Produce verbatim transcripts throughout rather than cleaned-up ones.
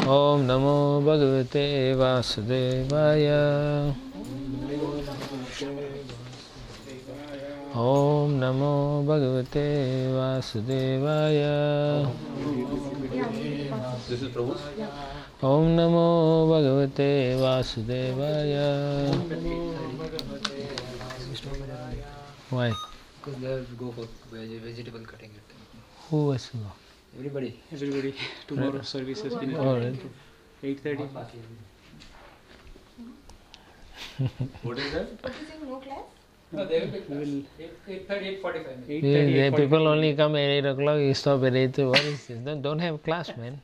Om Namo Bhagavate Vasudevaya. Om Namo Bhagavate Vasudevaya. This is Prabhu. Om Namo Bhagavate Vasudevaya. Why? Because they have to go for veg- vegetable cutting. Who was to go? Everybody. Everybody, tomorrow service has been Oh, right. eight thirty. What is that? What is in no class? No, they will be We will eight thirty, eight forty-five. eight Yeah, thirty. the people only come at eight o'clock, you stop at eight. What is this? Don't, don't have class, man.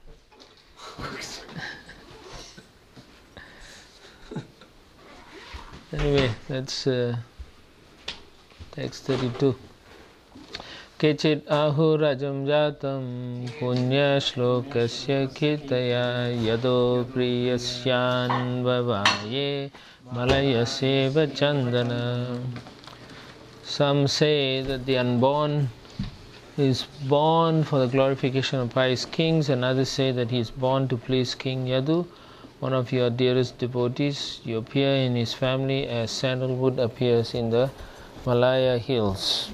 Anyway, that's uh, text thirty-two. Kechit ahurajam jatam punya shlokasya kirtaya yado priyasyan vavaye malayaseva chandana. Some say that the unborn is born for the glorification of pious kings, and others say that he is born to please King Yadu, one of your dearest devotees. You appear in his family as sandalwood appears in the Malaya hills.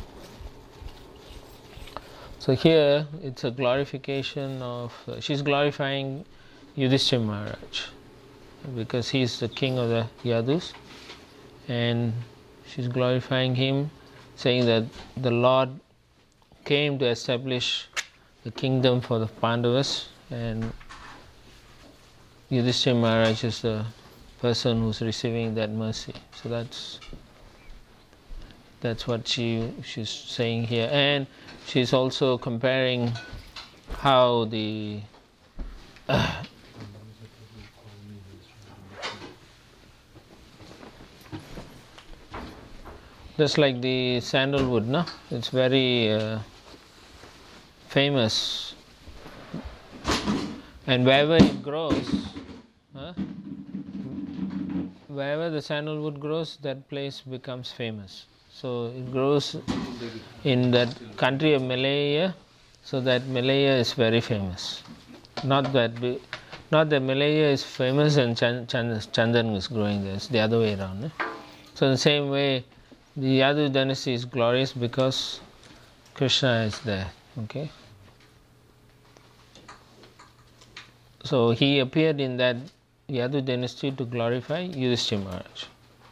So here it's a glorification of, uh, she's glorifying Yudhishthira Maharaj because he's the king of the Yadus, and she's glorifying him, saying that the Lord came to establish the kingdom for the Pandavas, and Yudhishthira Maharaj is the person who's receiving that mercy. So that's that's what she she's saying here, and she's also comparing how the uh, just like the sandalwood, no? It's very uh, famous, and wherever it grows, huh? wherever the sandalwood grows, that place becomes famous. So it grows in that country of Malaya, so that Malaya is very famous. Not that be, not that Malaya is famous and Chand, Chand, Chandan is growing there. It's the other way around. Eh? So in the same way, the Yadu dynasty is glorious because Krishna is there. Okay. So he appeared in that Yadu dynasty to glorify Yudhishthira Maharaj.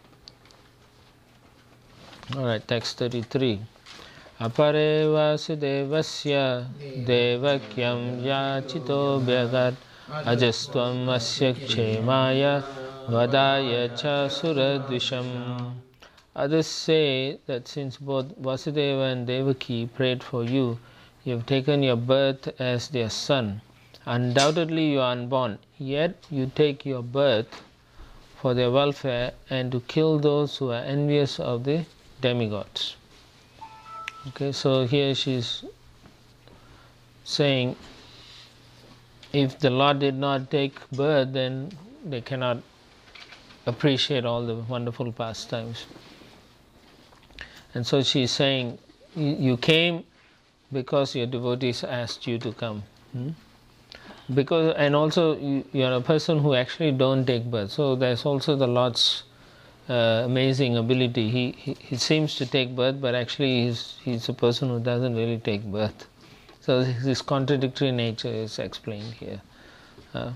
Alright, text thirty-three. Apare vasudevasya devakyam yachito bhagat ajastvam asya kshemaya vadaya cha suradvisham. Others say that since both Vasudeva and Devaki prayed for you, you have taken your birth as their son. Undoubtedly you are unborn, yet you take your birth for their welfare and to kill those who are envious of the demigods. Okay, so here she's saying if the Lord did not take birth, then they cannot appreciate all the wonderful pastimes. And so she's saying you came because your devotees asked you to come. Hmm? Because and also you, you are a person who actually don't take birth. So there's also the Lord's uh, amazing ability. He, he he seems to take birth, but actually he's he's a person who doesn't really take birth. So his contradictory nature is explained here. Uh,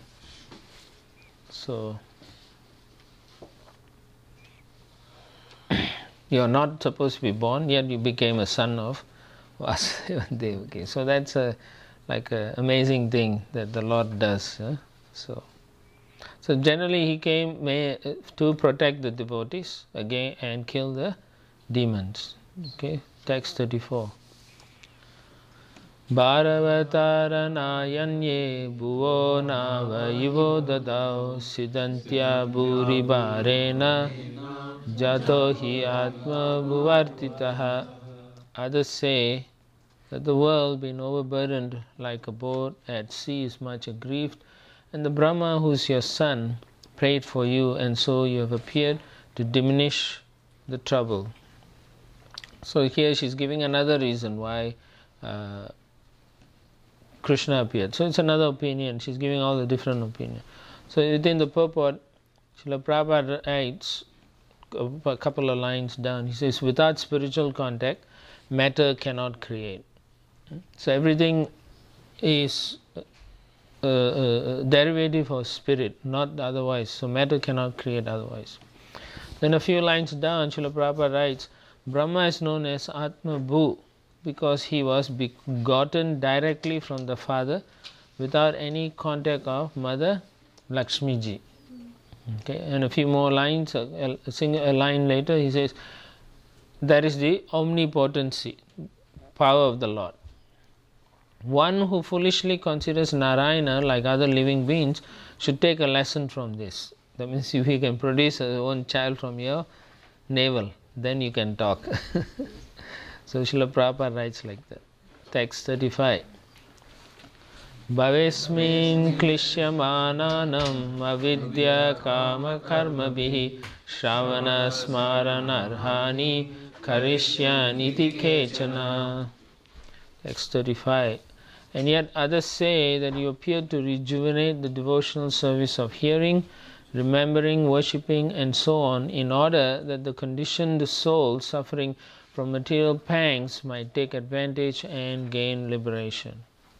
so you are not supposed to be born, yet you became a son of Vasudeva and Devaki. So that's a like an amazing thing that the Lord does. Huh? So, so generally he came may, to protect the devotees again and kill the demons. Okay, text thirty-four. Bharavatara-nayanye bhuvo nava-yivo dadao siddhantya bhuri bharena jato hi atma bhuvartitaha. Others say that the world, being overburdened like a boat at sea, is much aggrieved, and the Brahma, who is your son, prayed for you, and so you have appeared to diminish the trouble. So here she's giving another reason why uh, Krishna appeared. So it's another opinion. She's giving all the different opinions. So within the purport, Srila Prabhupada writes a couple of lines down. He says, without spiritual contact, matter cannot create. So everything is a, a, a derivative of spirit, not otherwise. So matter cannot create otherwise. Then a few lines down, Srila Prabhupada writes, Brahma is known as Atma Bhu because he was begotten directly from the father without any contact of Mother Lakshmi Ji. Okay, and a few more lines, a, a, single, a line later, he says, that is the omnipotency, power of the Lord. One who foolishly considers Narayana like other living beings should take a lesson from this. That means if you can produce your own child from your navel, then you can talk. So Srila Prabhupada writes like that. Text thirty-five. Bhavesmin klishyamananam avidya kama karma bihi shravana smaranarhani karisyaniti kechana. Text thirty-five. And yet others say that you appear to rejuvenate the devotional service of hearing, remembering, worshipping, and so on, in order that the conditioned soul suffering from material pangs might take advantage and gain liberation.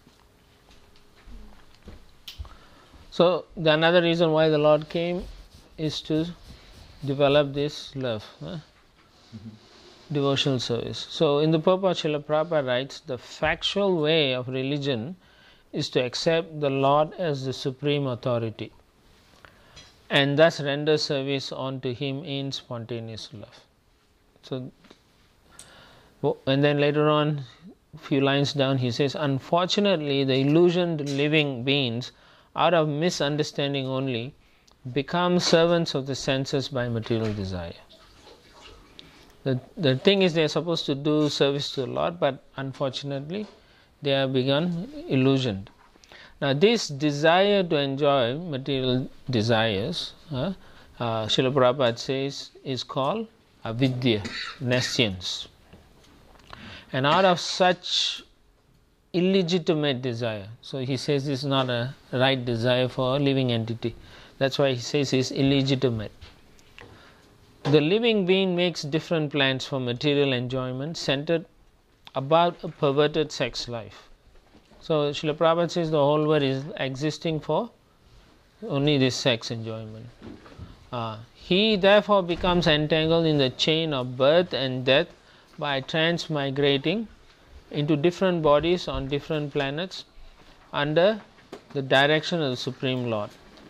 So, the another reason why the Lord came is to develop this love, huh? Mm-hmm. Devotional service. So, in the purport, Srila Prabhupada writes, the factual way of religion is to accept the Lord as the supreme authority and thus render service unto Him in spontaneous love. So, and then later on, a few lines down, he says, unfortunately, the illusioned living beings, out of misunderstanding only, become servants of the senses by material desire. The, the thing is, they are supposed to do service to the Lord, but unfortunately, they have become illusioned. Now, this desire to enjoy material desires, uh, uh, Srila Prabhupada says, is called avidya, nescience. And out of such illegitimate desire, so he says this is not a right desire for a living entity. That's why he says it's illegitimate. The living being makes different plans for material enjoyment centered about a perverted sex life. So Srila Prabhupada says the whole world is existing for only this sex enjoyment. Uh, he therefore becomes entangled in the chain of birth and death by transmigrating into different bodies on different planets under the direction of the Supreme Lord.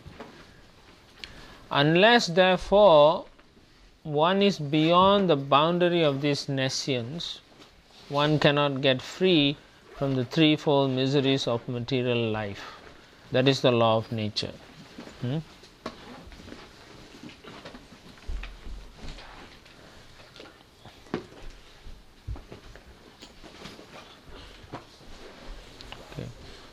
Unless therefore one is beyond the boundary of this nescience, one cannot get free from the threefold miseries of material life. That is the law of nature. Hmm? Okay.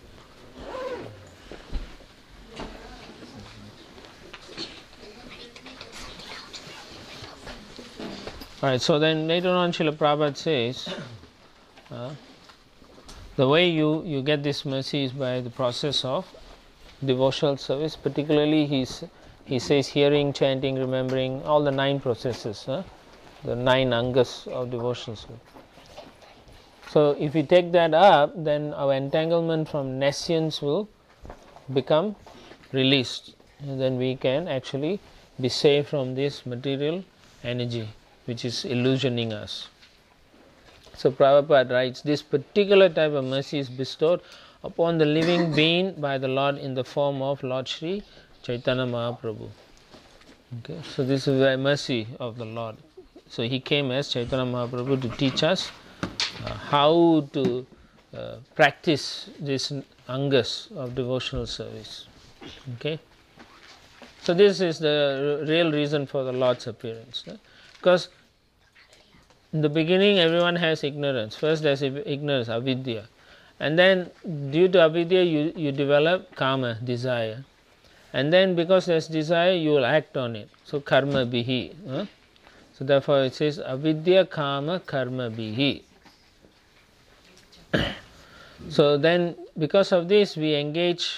Alright, so then later on Srila Prabhupada says, uh, the way you, you get this mercy is by the process of devotional service. Particularly he's, he says hearing, chanting, remembering, all the nine processes, huh? the nine angas of devotional service. So if we take that up, then our entanglement from nescience will become released. And then we can actually be saved from this material energy which is illusioning us. So Prabhupada writes, this particular type of mercy is bestowed upon the living being by the Lord in the form of Lord Sri Chaitanya Mahaprabhu. Okay, so this is the mercy of the Lord. So he came as Chaitanya Mahaprabhu to teach us uh, how to uh, practice this angas of devotional service. Okay, so this is the real reason for the Lord's appearance. Right? Because in the beginning, everyone has ignorance. First, there's ignorance, avidya. And then, due to avidya, you, you develop kama, desire. And then, because there's desire, you will act on it. So, karma bihi. Huh? So, therefore, it says, avidya kama karma bihi. So, then, because of this we engage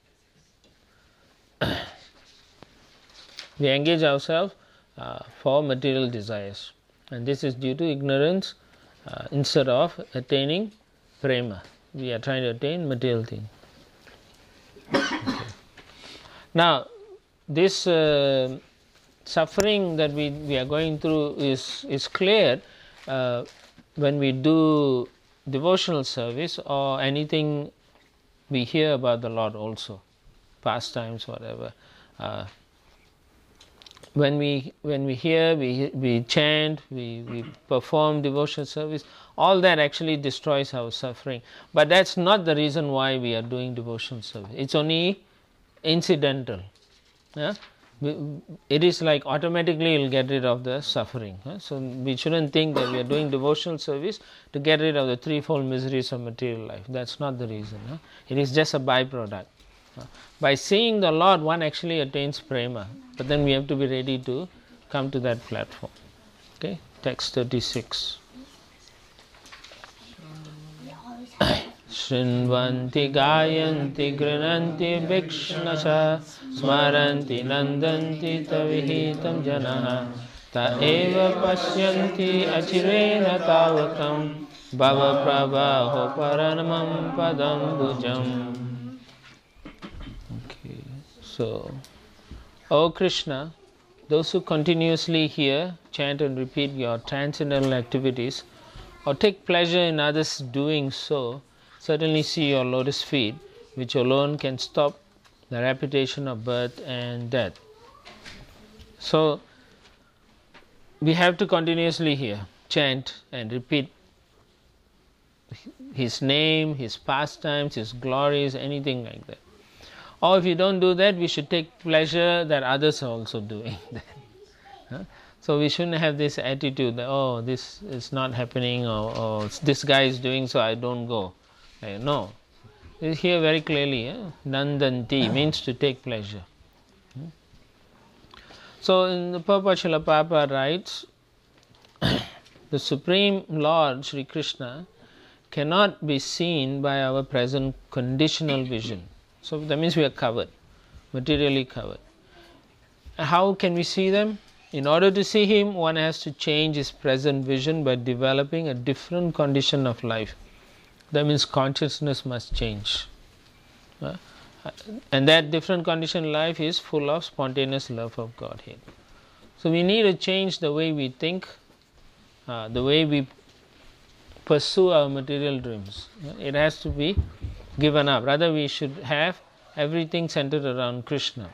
we engage ourselves uh, for material desires, and this is due to ignorance. Uh, instead of attaining prema, we are trying to attain material thing. Okay. Now this uh, suffering that we, we are going through is, is clear uh, when we do devotional service or anything we hear about the Lord also, pastimes, whatever. Uh, when we when we hear, we we chant, we, we perform devotional service, all that actually destroys our suffering. But that's not the reason why we are doing devotional service. It's only incidental. Yeah? It is like automatically you'll get rid of the suffering. Huh? So we shouldn't think that we are doing devotional service to get rid of the threefold miseries of material life. That's not the reason. Huh? It is just a byproduct. Huh? By seeing the Lord, one actually attains prema, but then we have to be ready to come to that platform. Okay, text thirty-six. Shrinvanti gayanti grinanti bhikshnasha smaranti nandanti tavihitam janaha ta eva pasyanti achirena tavatam bhava prabhaho paranamam padam bhujam. Okay, so, O Krishna, those who continuously hear, chant and repeat your transcendental activities or take pleasure in others doing so, certainly see your lotus feet, which alone can stop the repetition of birth and death. So, we have to continuously hear, chant and repeat His name, His pastimes, His glories, anything like that. Or if you don't do that, we should take pleasure that others are also doing that. Huh? So we shouldn't have this attitude that, oh, this is not happening, or, or this guy is doing, so I don't go. Uh, no. It's here very clearly, eh? Nandanti means to take pleasure. Hmm? So in the Prabhupada Srila Prabhupada writes, the Supreme Lord Sri Krishna cannot be seen by our present conditional vision. So that means we are covered, materially covered. How can we see them? In order to see Him, one has to change his present vision by developing a different condition of life. That means consciousness must change. Uh, and that different condition of life is full of spontaneous love of Godhead. So we need to change the way we think, uh, the way we pursue our material dreams. It has to be given up. Rather, we should have everything centered around Krishna.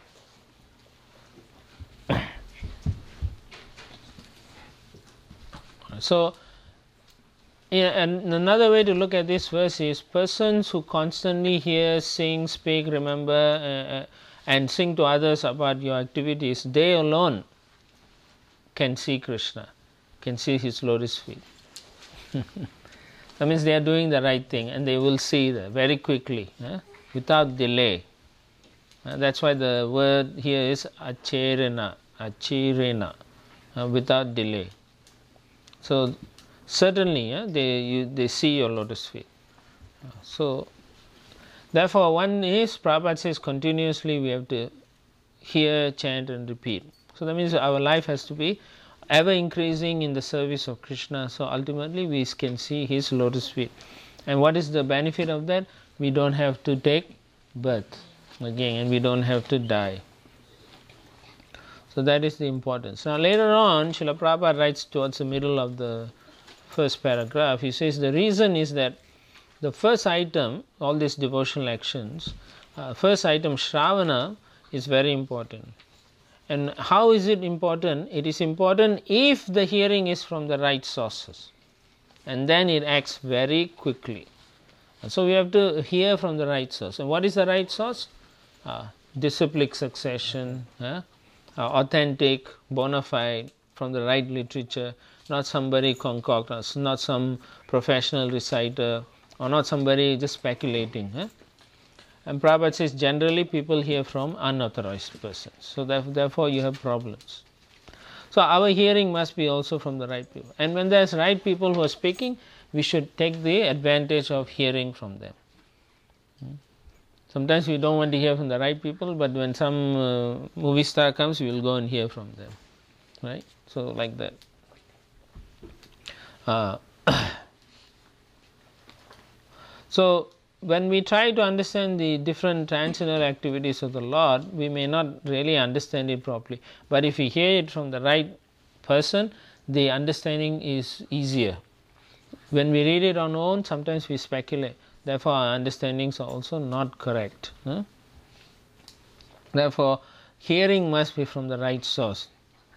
So, yeah, and another way to look at this verse is persons who constantly hear, sing, speak, remember, uh, and sing to others about your activities, they alone can see Krishna, can see His lotus feet. That means they are doing the right thing, and they will see that very quickly, eh, without delay. Uh, that's why the word here is achirena, achirena, uh, without delay. So certainly, eh, they you, they see your lotus feet. Uh, so therefore, one is, Prabhupada says, continuously we have to hear, chant, and repeat. So that means our life has to be ever increasing in the service of Krishna. So ultimately we can see His lotus feet. And what is the benefit of that? We don't have to take birth again, and we don't have to die. So that is the importance. Now later on, Srila Prabhupada writes towards the middle of the first paragraph, he says the reason is that the first item, all these devotional actions, uh, first item, Shravana, is very important. And how is it important? It is important if the hearing is from the right sources, and then it acts very quickly. And so we have to hear from the right source. And what is the right source? Uh, disciplic succession, uh, uh, authentic, bona fide, from the right literature, not somebody concoct, not some professional reciter, or not somebody just speculating. Uh. And Prabhupada says generally people hear from unauthorized persons. So therefore you have problems. So our hearing must be also from the right people. And when there's right people who are speaking, we should take the advantage of hearing from them. Sometimes we don't want to hear from the right people, but when some uh, movie star comes, we will go and hear from them, right? So like that. Uh, so when we try to understand the different transcendental activities of the Lord, we may not really understand it properly. But if we hear it from the right person, the understanding is easier. When we read it on our own, sometimes we speculate. Therefore, our understandings are also not correct. Huh? Therefore, hearing must be from the right source.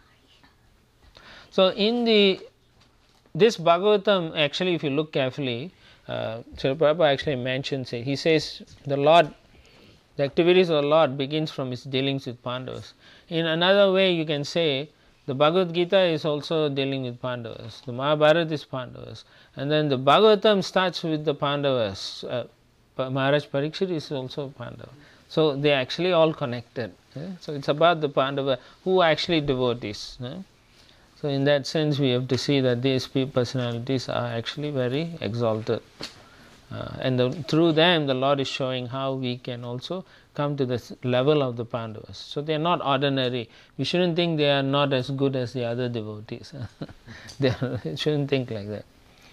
So, in the this Bhagavatam, actually, if you look carefully, uh, Srila Prabhupada actually mentions it. He says the Lord, the activities of the Lord begins from his dealings with Pandavas. In another way, you can say the Bhagavad Gita is also dealing with Pandavas. The Mahabharata is Pandavas. And then the Bhagavatam starts with the Pandavas. Uh, Maharaj Parikshit is also Pandava. So they are actually all connected. Yeah? So it's about the Pandava who are actually devotees. Yeah? So in that sense, we have to see that these personalities are actually very exalted. Uh, and the, through them, the Lord is showing how we can also come to the level of the Pandavas. So they are not ordinary. We shouldn't think they are not as good as the other devotees. They are, shouldn't think like that.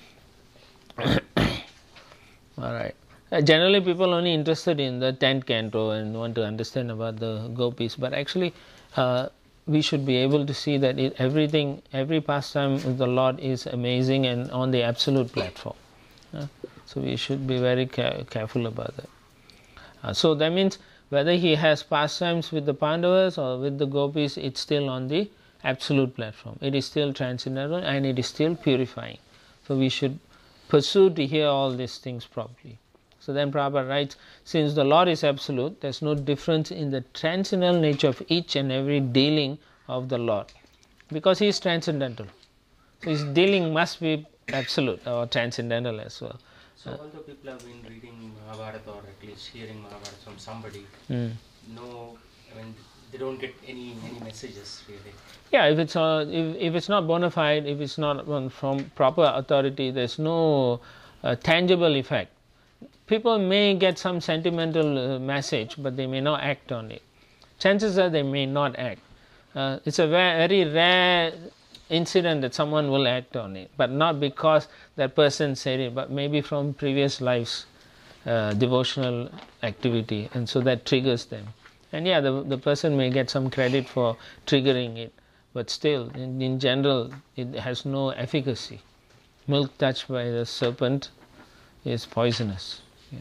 All right. Uh, generally, people only interested in the tenth canto and want to understand about the gopis. But actually, uh, we should be able to see that it, everything, every pastime of the Lord is amazing and on the absolute platform. Uh, so we should be very ca- careful about that. Uh, so that means whether he has pastimes with the Pandavas or with the gopis, it's still on the absolute platform. It is still transcendental and it is still purifying. So we should pursue to hear all these things properly. So then Prabhupada writes, since the Lord is absolute, there is no difference in the transcendental nature of each and every dealing of the Lord. Because he is transcendental. So his dealing must be absolute or transcendental as well. So although people have been reading Mahabharata or at least hearing Mahabharata from somebody, Mm. no, I mean, they don't get any any messages really. Yeah, if it's uh, if, if it's not bona fide, if it's not um, from proper authority, there's no uh, tangible effect. People may get some sentimental uh, message, but they may not act on it. Chances are they may not act. Uh, it's a very, very rare incident that someone will act on it, but not because that person said it, but maybe from previous lives, uh, devotional activity, and so that triggers them. And yeah, the, the person may get some credit for triggering it, but still, in, in general, it has no efficacy. Milk touched by the serpent is poisonous. Yeah.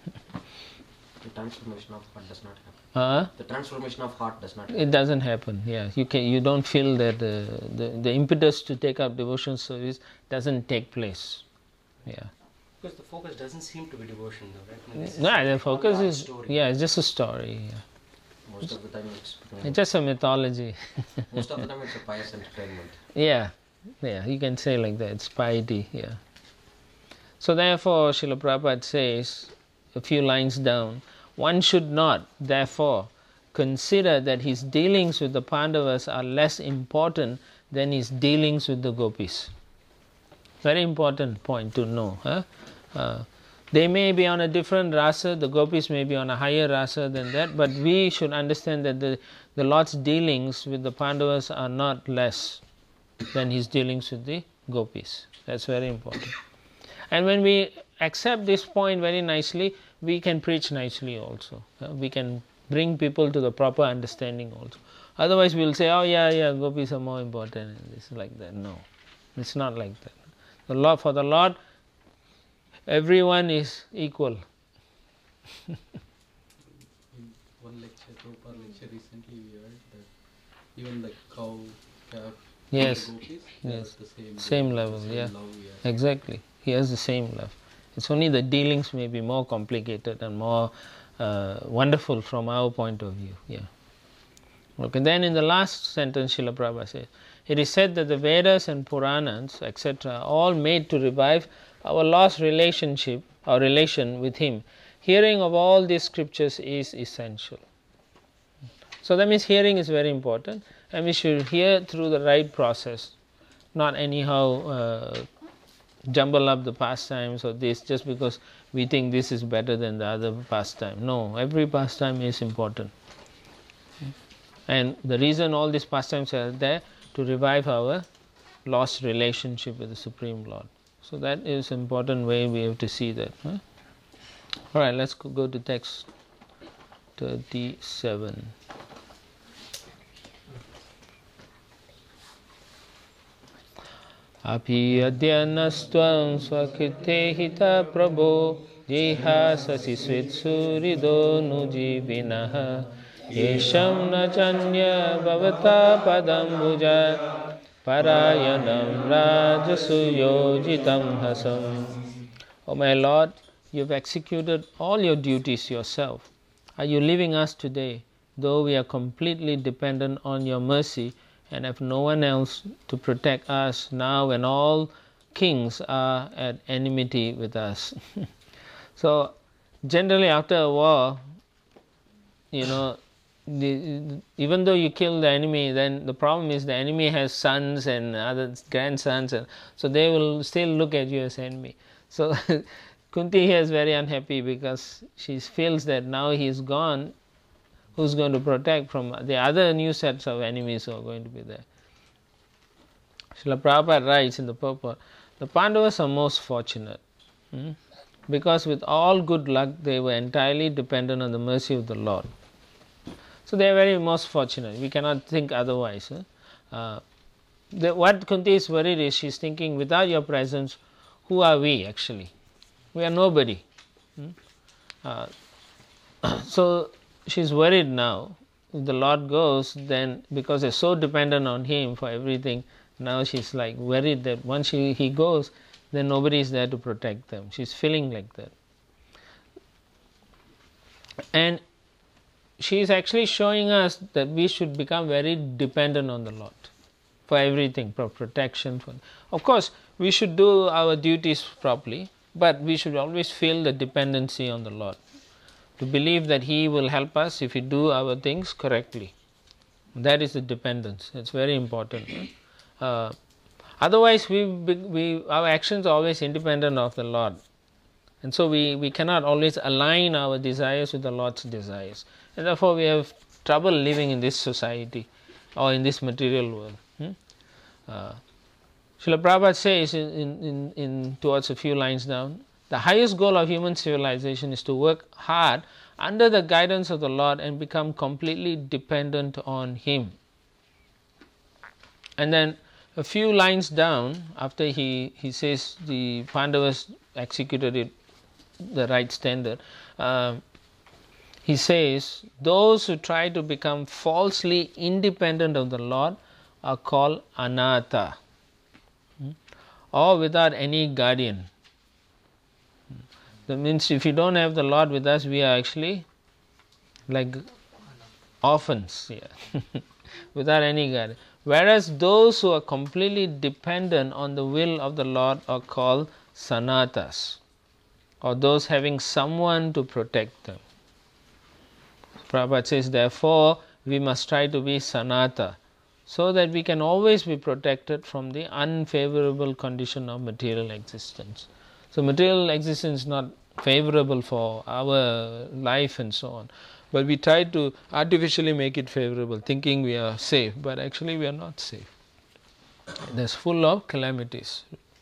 The transformation of heart does not happen. Uh, The transformation of heart does not happen. it doesn't happen. Yeah, you can. You don't feel that uh, the the impetus to take up devotion service doesn't take place. Yeah. Because the focus doesn't seem to be devotion though, right? I mean, this is No, the all focus God's is story. yeah, it's just a story. Yeah. Most of the time it's It's just a mythology. most of the time it's a pious entertainment. Yeah, yeah, you can say like that. It's piety. Yeah. So therefore, Srila Prabhupada says a few lines down. One should not, therefore, consider that his dealings with the Pandavas are less important than his dealings with the gopis. Very important point to know. Huh? Uh, they may be on a different rasa, the gopis may be on a higher rasa than that, but we should understand that the, the Lord's dealings with the Pandavas are not less than his dealings with the gopis. That's very important. And when we accept this point very nicely, we can preach nicely also. Uh, we can bring people to the proper understanding also. Otherwise we will say, oh yeah, yeah, gopis are more important and this like that. No, it's not like that. The Lord, for the Lord, everyone is equal. In one lecture, Prabhupada lecture recently, we heard that even the cow, calf, Yes, gopis, they are yes. at the same, Same level, level, same yeah. love we have. Exactly. He has the same love. It's only the dealings may be more complicated and more uh, wonderful from our point of view. Yeah. Okay. Then in the last sentence, Srila Prabhupada says, it is said that the Vedas and Puranas, et cetera, are all made to revive our lost relationship, our relation with Him. Hearing of all these scriptures is essential. So that means hearing is very important, and we should hear through the right process, not anyhow uh, jumble up the pastimes or this just because we think this is better than the other pastime. No, every pastime is important. And the reason all these pastimes are there to revive our lost relationship with the Supreme Lord. So that is an important way we have to see that. Huh? Alright, let's go to text thirty-seven. Api adyanastvam swakite hita prabho jiha sasi switsurido nujivinaha yesham nachanya bhavata padambuja parayanam rajasuyojitam hasam. O my Lord, you have executed all your duties yourself. Are you leaving us today, though we are completely dependent on your mercy and have no one else to protect us now when all kings are at enmity with us? So, generally after a war, you know, the, even though you kill the enemy, then the problem is the enemy has sons and other grandsons, and so they will still look at you as enemy. So Kunti here is very unhappy because she feels that now he is gone, who's going to protect from the other new sets of enemies who are going to be there. Srila Prabhupada writes in the purport, the Pandavas are most fortunate hmm? because with all good luck they were entirely dependent on the mercy of the Lord. So they are very most fortunate. We cannot think otherwise. Huh? Uh, the, what Kunti is worried is she is thinking, without your presence, who are we actually? We are nobody. Hmm? Uh, so she is worried now. If the Lord goes, then because they are so dependent on Him for everything, now she is like worried that once she, He goes, then nobody is there to protect them. She is feeling like that. And she is actually showing us that we should become very dependent on the Lord for everything, for protection. For, of course, we should do our duties properly, but we should always feel the dependency on the Lord, to believe that He will help us if we do our things correctly. That is the dependence. It's very important. Uh, otherwise, we, we our actions are always independent of the Lord. And so we, we cannot always align our desires with the Lord's desires. And therefore we have trouble living in this society or in this material world. Hmm? Uh, Srila Prabhupada says in, in, in towards a few lines down, the highest goal of human civilization is to work hard under the guidance of the Lord and become completely dependent on Him. And then a few lines down, after he, he says the Pandavas executed it the right standard, uh, he says, those who try to become falsely independent of the Lord are called anatha, hmm? or without any guardian. That means if you don't have the Lord with us, we are actually like orphans, yeah. without any guardian. Whereas those who are completely dependent on the will of the Lord are called sanatas, or those having someone to protect them. Prabhupada says, therefore, we must try to be sanata, so that we can always be protected from the unfavorable condition of material existence. So material existence is not favorable for our life and so on, but we try to artificially make it favorable, thinking we are safe, but actually we are not safe. There's full of calamities.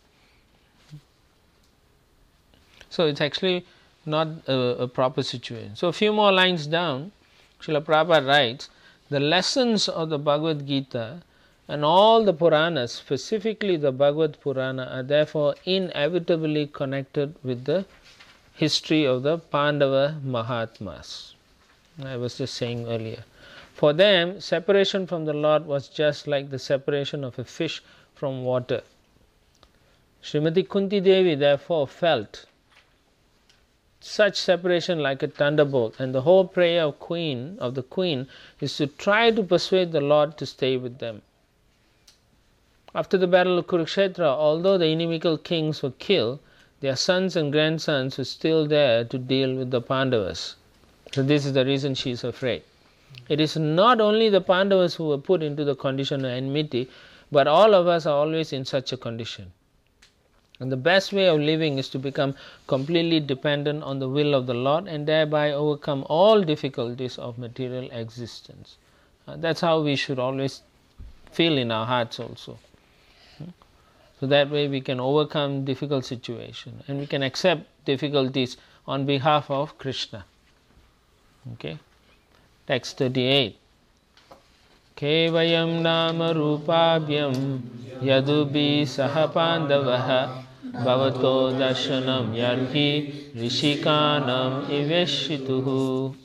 So it's actually not a, a proper situation. So a few more lines down, Srila Prabhupada writes, the lessons of the Bhagavad Gita and all the Puranas, specifically the Bhagavad Purana, are therefore inevitably connected with the history of the Pandava Mahatmas. I was just saying earlier. For them, separation from the Lord was just like the separation of a fish from water. Srimati Kunti Devi therefore felt such separation like a thunderbolt, and the whole prayer of queen of the queen is to try to persuade the Lord to stay with them. After the battle of Kurukshetra, although the inimical kings were killed, their sons and grandsons were still there to deal with the Pandavas. So this is the reason she is afraid. It is not only the Pandavas who were put into the condition of enmity, but all of us are always in such a condition. And the best way of living is to become completely dependent on the will of the Lord and thereby overcome all difficulties of material existence. Uh, that's how we should always feel in our hearts also. So that way we can overcome difficult situations and we can accept difficulties on behalf of Krishna. Okay. Text thirty-eight. Kevayam nama rupabhyam yadubi sahapandavaha bhavato darshanam yarhi rishikanam iveshituhu.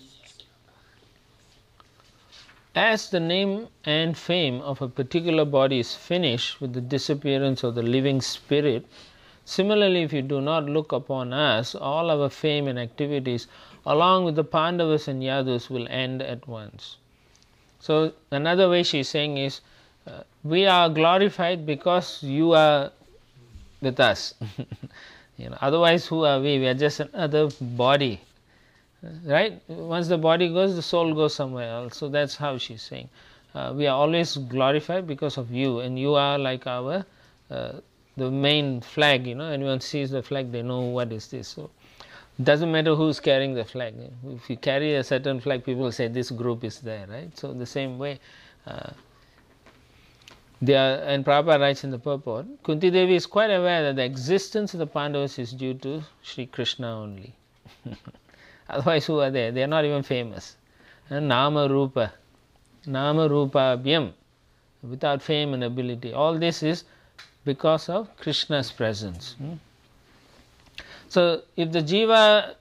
As the name and fame of a particular body is finished with the disappearance of the living spirit, similarly, if you do not look upon us, all our fame and activities along with the Pandavas and Yadus will end at once. So another way she is saying is, uh, we are glorified because you are with us. You know, otherwise who are we? We are just another body. Right? Once the body goes, the soul goes somewhere else. So that's how she is saying. Uh, we are always glorified because of you, and you are like our uh, the main flag. You know, anyone sees the flag, they know what is this. So it doesn't matter who's carrying the flag. If you carry a certain flag, people say this group is there, right? So the same way, uh, they are, and Prabhupada writes in the purport, Kunti Devi is quite aware that the existence of the Pandavas is due to Sri Krishna only. Otherwise, who are they? They are not even famous. And Nama Rupa, Nama Rupa Abhyam, without fame and ability. All this is because of Krishna's presence. Hmm? So, if the jiva,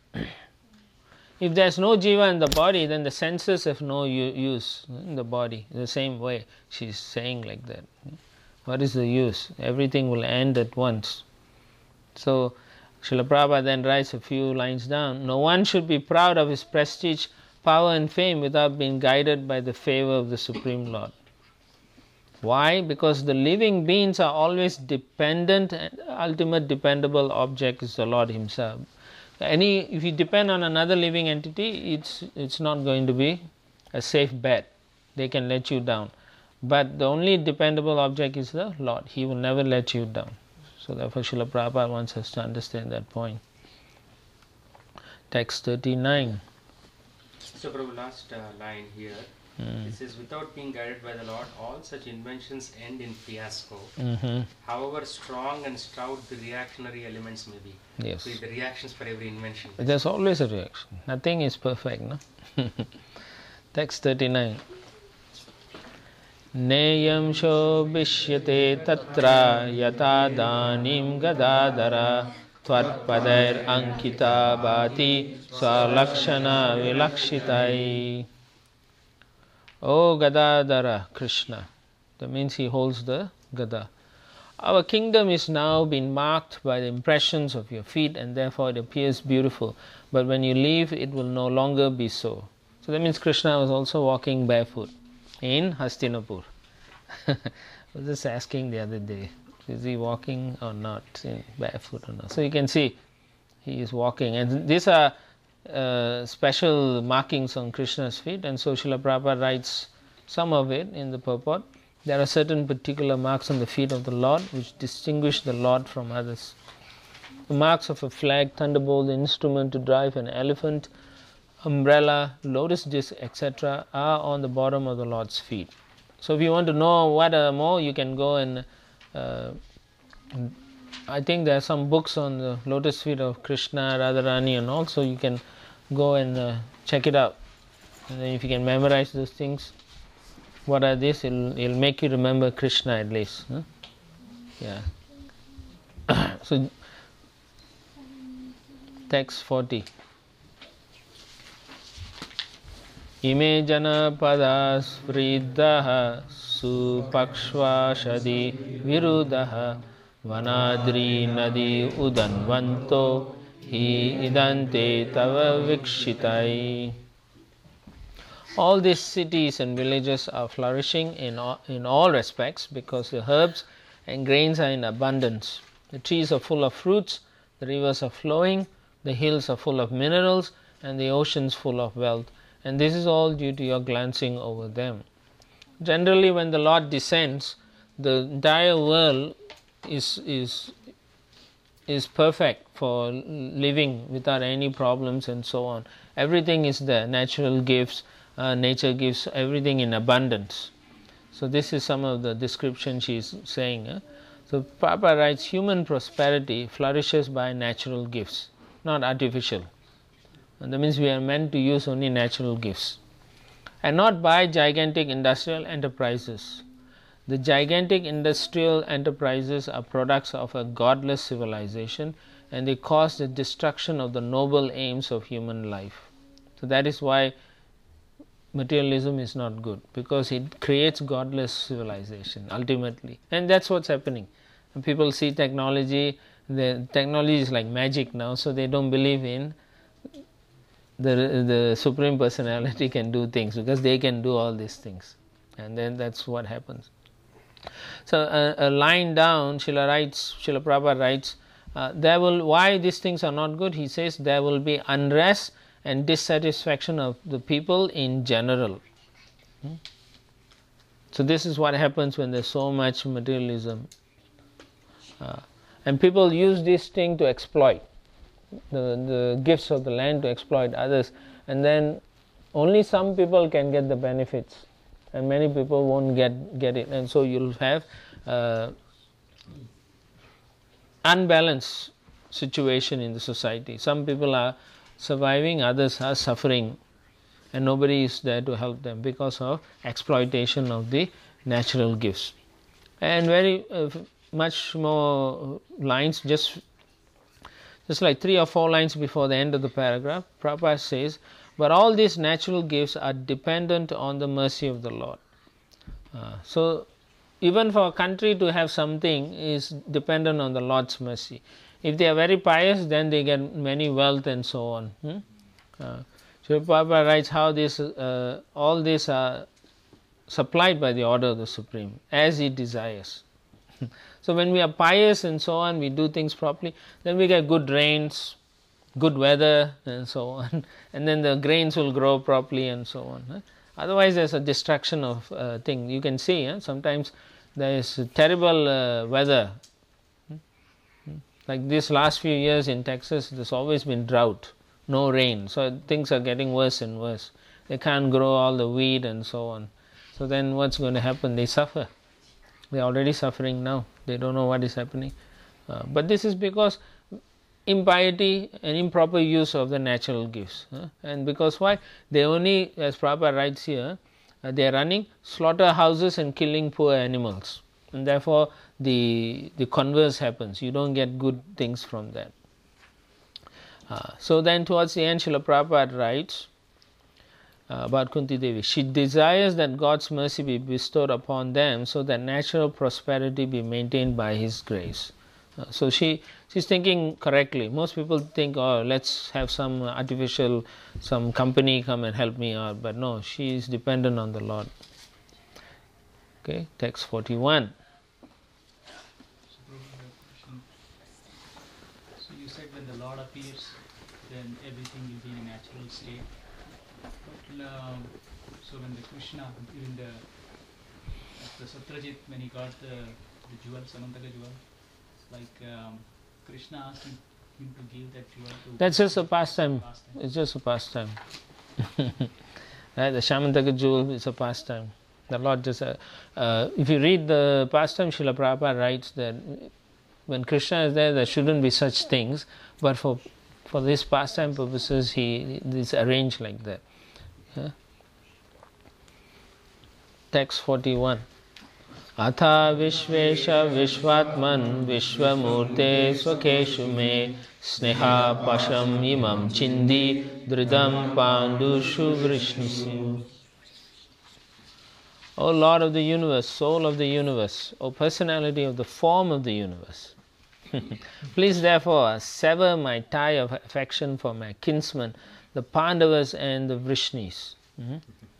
if there is no jiva in the body, then the senses have no use in the body. In the same way, she is saying like that. What is the use? Everything will end at once. So, Srila Prabhupada then writes a few lines down. No one should be proud of his prestige, power and fame without being guided by the favor of the Supreme Lord. Why? Because the living beings are always dependent, and ultimate dependable object is the Lord Himself. Any, if you depend on another living entity, it's, it's not going to be a safe bet. They can let you down. But the only dependable object is the Lord. He will never let you down. So therefore Srila Prabhupada wants us to understand that point. Text thirty-nine. So Prabhu, last uh, line here, mm. it says, without being guided by the Lord, all such inventions end in fiasco. Mm-hmm. However strong and stout the reactionary elements may be. Yes. So the reactions for every invention. There's always a reaction. Nothing is perfect, no? Text thirty-nine. Neyam sho bishyate tatra yata danim gadadara tvat padair ankita bhati salakshana vilakshitai. O Gadadara Krishna, that means he holds the Gada. Our kingdom is now being marked by the impressions of your feet and therefore it appears beautiful. But when you leave, it will no longer be so. So that means Krishna was also walking barefoot in Hastinapur. I was just asking the other day, is he walking or not, in barefoot or not? So you can see he is walking, and these are uh, special markings on Krishna's feet, and so Srila Prabhupada writes some of it in the purport. There are certain particular marks on the feet of the Lord which distinguish the Lord from others. The marks of a flag, thunderbolt, the instrument to drive an elephant, umbrella, lotus disc, et cetera are on the bottom of the Lord's feet. So if you want to know what are more, you can go and uh, I think there are some books on the lotus feet of Krishna, Radharani and all, so you can go and uh, check it out. And then if you can memorize those things, what are these? It'll, it'll make you remember Krishna at least. Huh? Yeah. So, text forty. Ime jana padas vridaha supakshvashadi virudaha vanadri nadi udanvanto hi idante tava vikshitai. All these cities and villages are flourishing in all, in all respects because the herbs and grains are in abundance. The trees are full of fruits, the rivers are flowing, the hills are full of minerals, and the oceans full of wealth. And this is all due to your glancing over them. Generally, when the Lord descends, the entire world is, is is perfect for living without any problems and so on. Everything is there, natural gifts, uh, nature gives everything in abundance. So this is some of the description she is saying. Eh? So Prabhupada writes, human prosperity flourishes by natural gifts, not artificial. And that means we are meant to use only natural gifts, and not by gigantic industrial enterprises. The gigantic industrial enterprises are products of a godless civilization, and they cause the destruction of the noble aims of human life. So that is why materialism is not good, because it creates godless civilization ultimately, and that's what's happening. When people see technology, the technology is like magic now, so they don't believe in the the Supreme Personality can do things, because they can do all these things, and then that's what happens. So uh, a line down, Srila writes, Srila Prabhupada writes, uh, there will, why these things are not good? He says there will be unrest and dissatisfaction of the people in general. Hmm? So this is what happens when there's so much materialism. Uh, and people use this thing to exploit the, the gifts of the land, to exploit others, and then only some people can get the benefits, and many people won't get, get it, and so you'll have uh, unbalanced situation in the society. Some people are surviving, others are suffering, and nobody is there to help them because of exploitation of the natural gifts. And very uh, much more lines, just just like three or four lines before the end of the paragraph, Prabhupada says, but all these natural gifts are dependent on the mercy of the Lord. Uh, so even for a country to have something is dependent on the Lord's mercy. If they are very pious, then they get many wealth and so on. Hmm? Uh, so Prabhupada writes how this, uh, all these are supplied by the order of the Supreme, as He desires. So when we are pious and so on, we do things properly, then we get good rains, good weather and so on, and then the grains will grow properly and so on. Huh? Otherwise there's a destruction of uh, thing. You can see huh? sometimes there is terrible uh, weather. Like this last few years in Texas, there's always been drought, no rain, so things are getting worse and worse. They can't grow all the wheat and so on. So then what's going to happen? They suffer. They're already suffering now. They don't know what is happening. Uh, but this is because impiety and improper use of the natural gifts. Uh, and because why? They only, as Prabhupada writes here, uh, they are running slaughterhouses and killing poor animals. And therefore the, the converse happens. You don't get good things from that. Uh, so then towards the end, Srila Prabhupada writes uh, about Kunti Devi. She desires that God's mercy be bestowed upon them so that natural prosperity be maintained by His grace. Uh, so she she's thinking correctly. Most people think, oh, let's have some artificial, some company come and help me out. But no, she is dependent on the Lord. Okay, text forty-one. So you said when the Lord appears, then everything will be in a natural state. But um, so when the Krishna, even the the Satyajit, when he got the the jewel, Samantaka jewel, like um, Krishna asked him, him to give that jewel to. That's just a pastime. pastime. It's just a pastime. Right? The Shamantaka jewel is a pastime. The Lord just, uh, uh, if you read the pastime, Srila Prabhupada writes that when Krishna is there, there shouldn't be such things, but for for this pastime purposes, he is arranged like that. Yeah? Text forty-one. Atha Vishvesha Vishvatman Vishwamurte Swakeshu me Sneha Pasham Imam Chindi Dridam Pandushu Vrishnisu. O Lord of the universe, soul of the universe, O personality of the form of the universe, please therefore sever my tie of affection for my kinsmen, the Pandavas and the Vrishnis. Mm-hmm.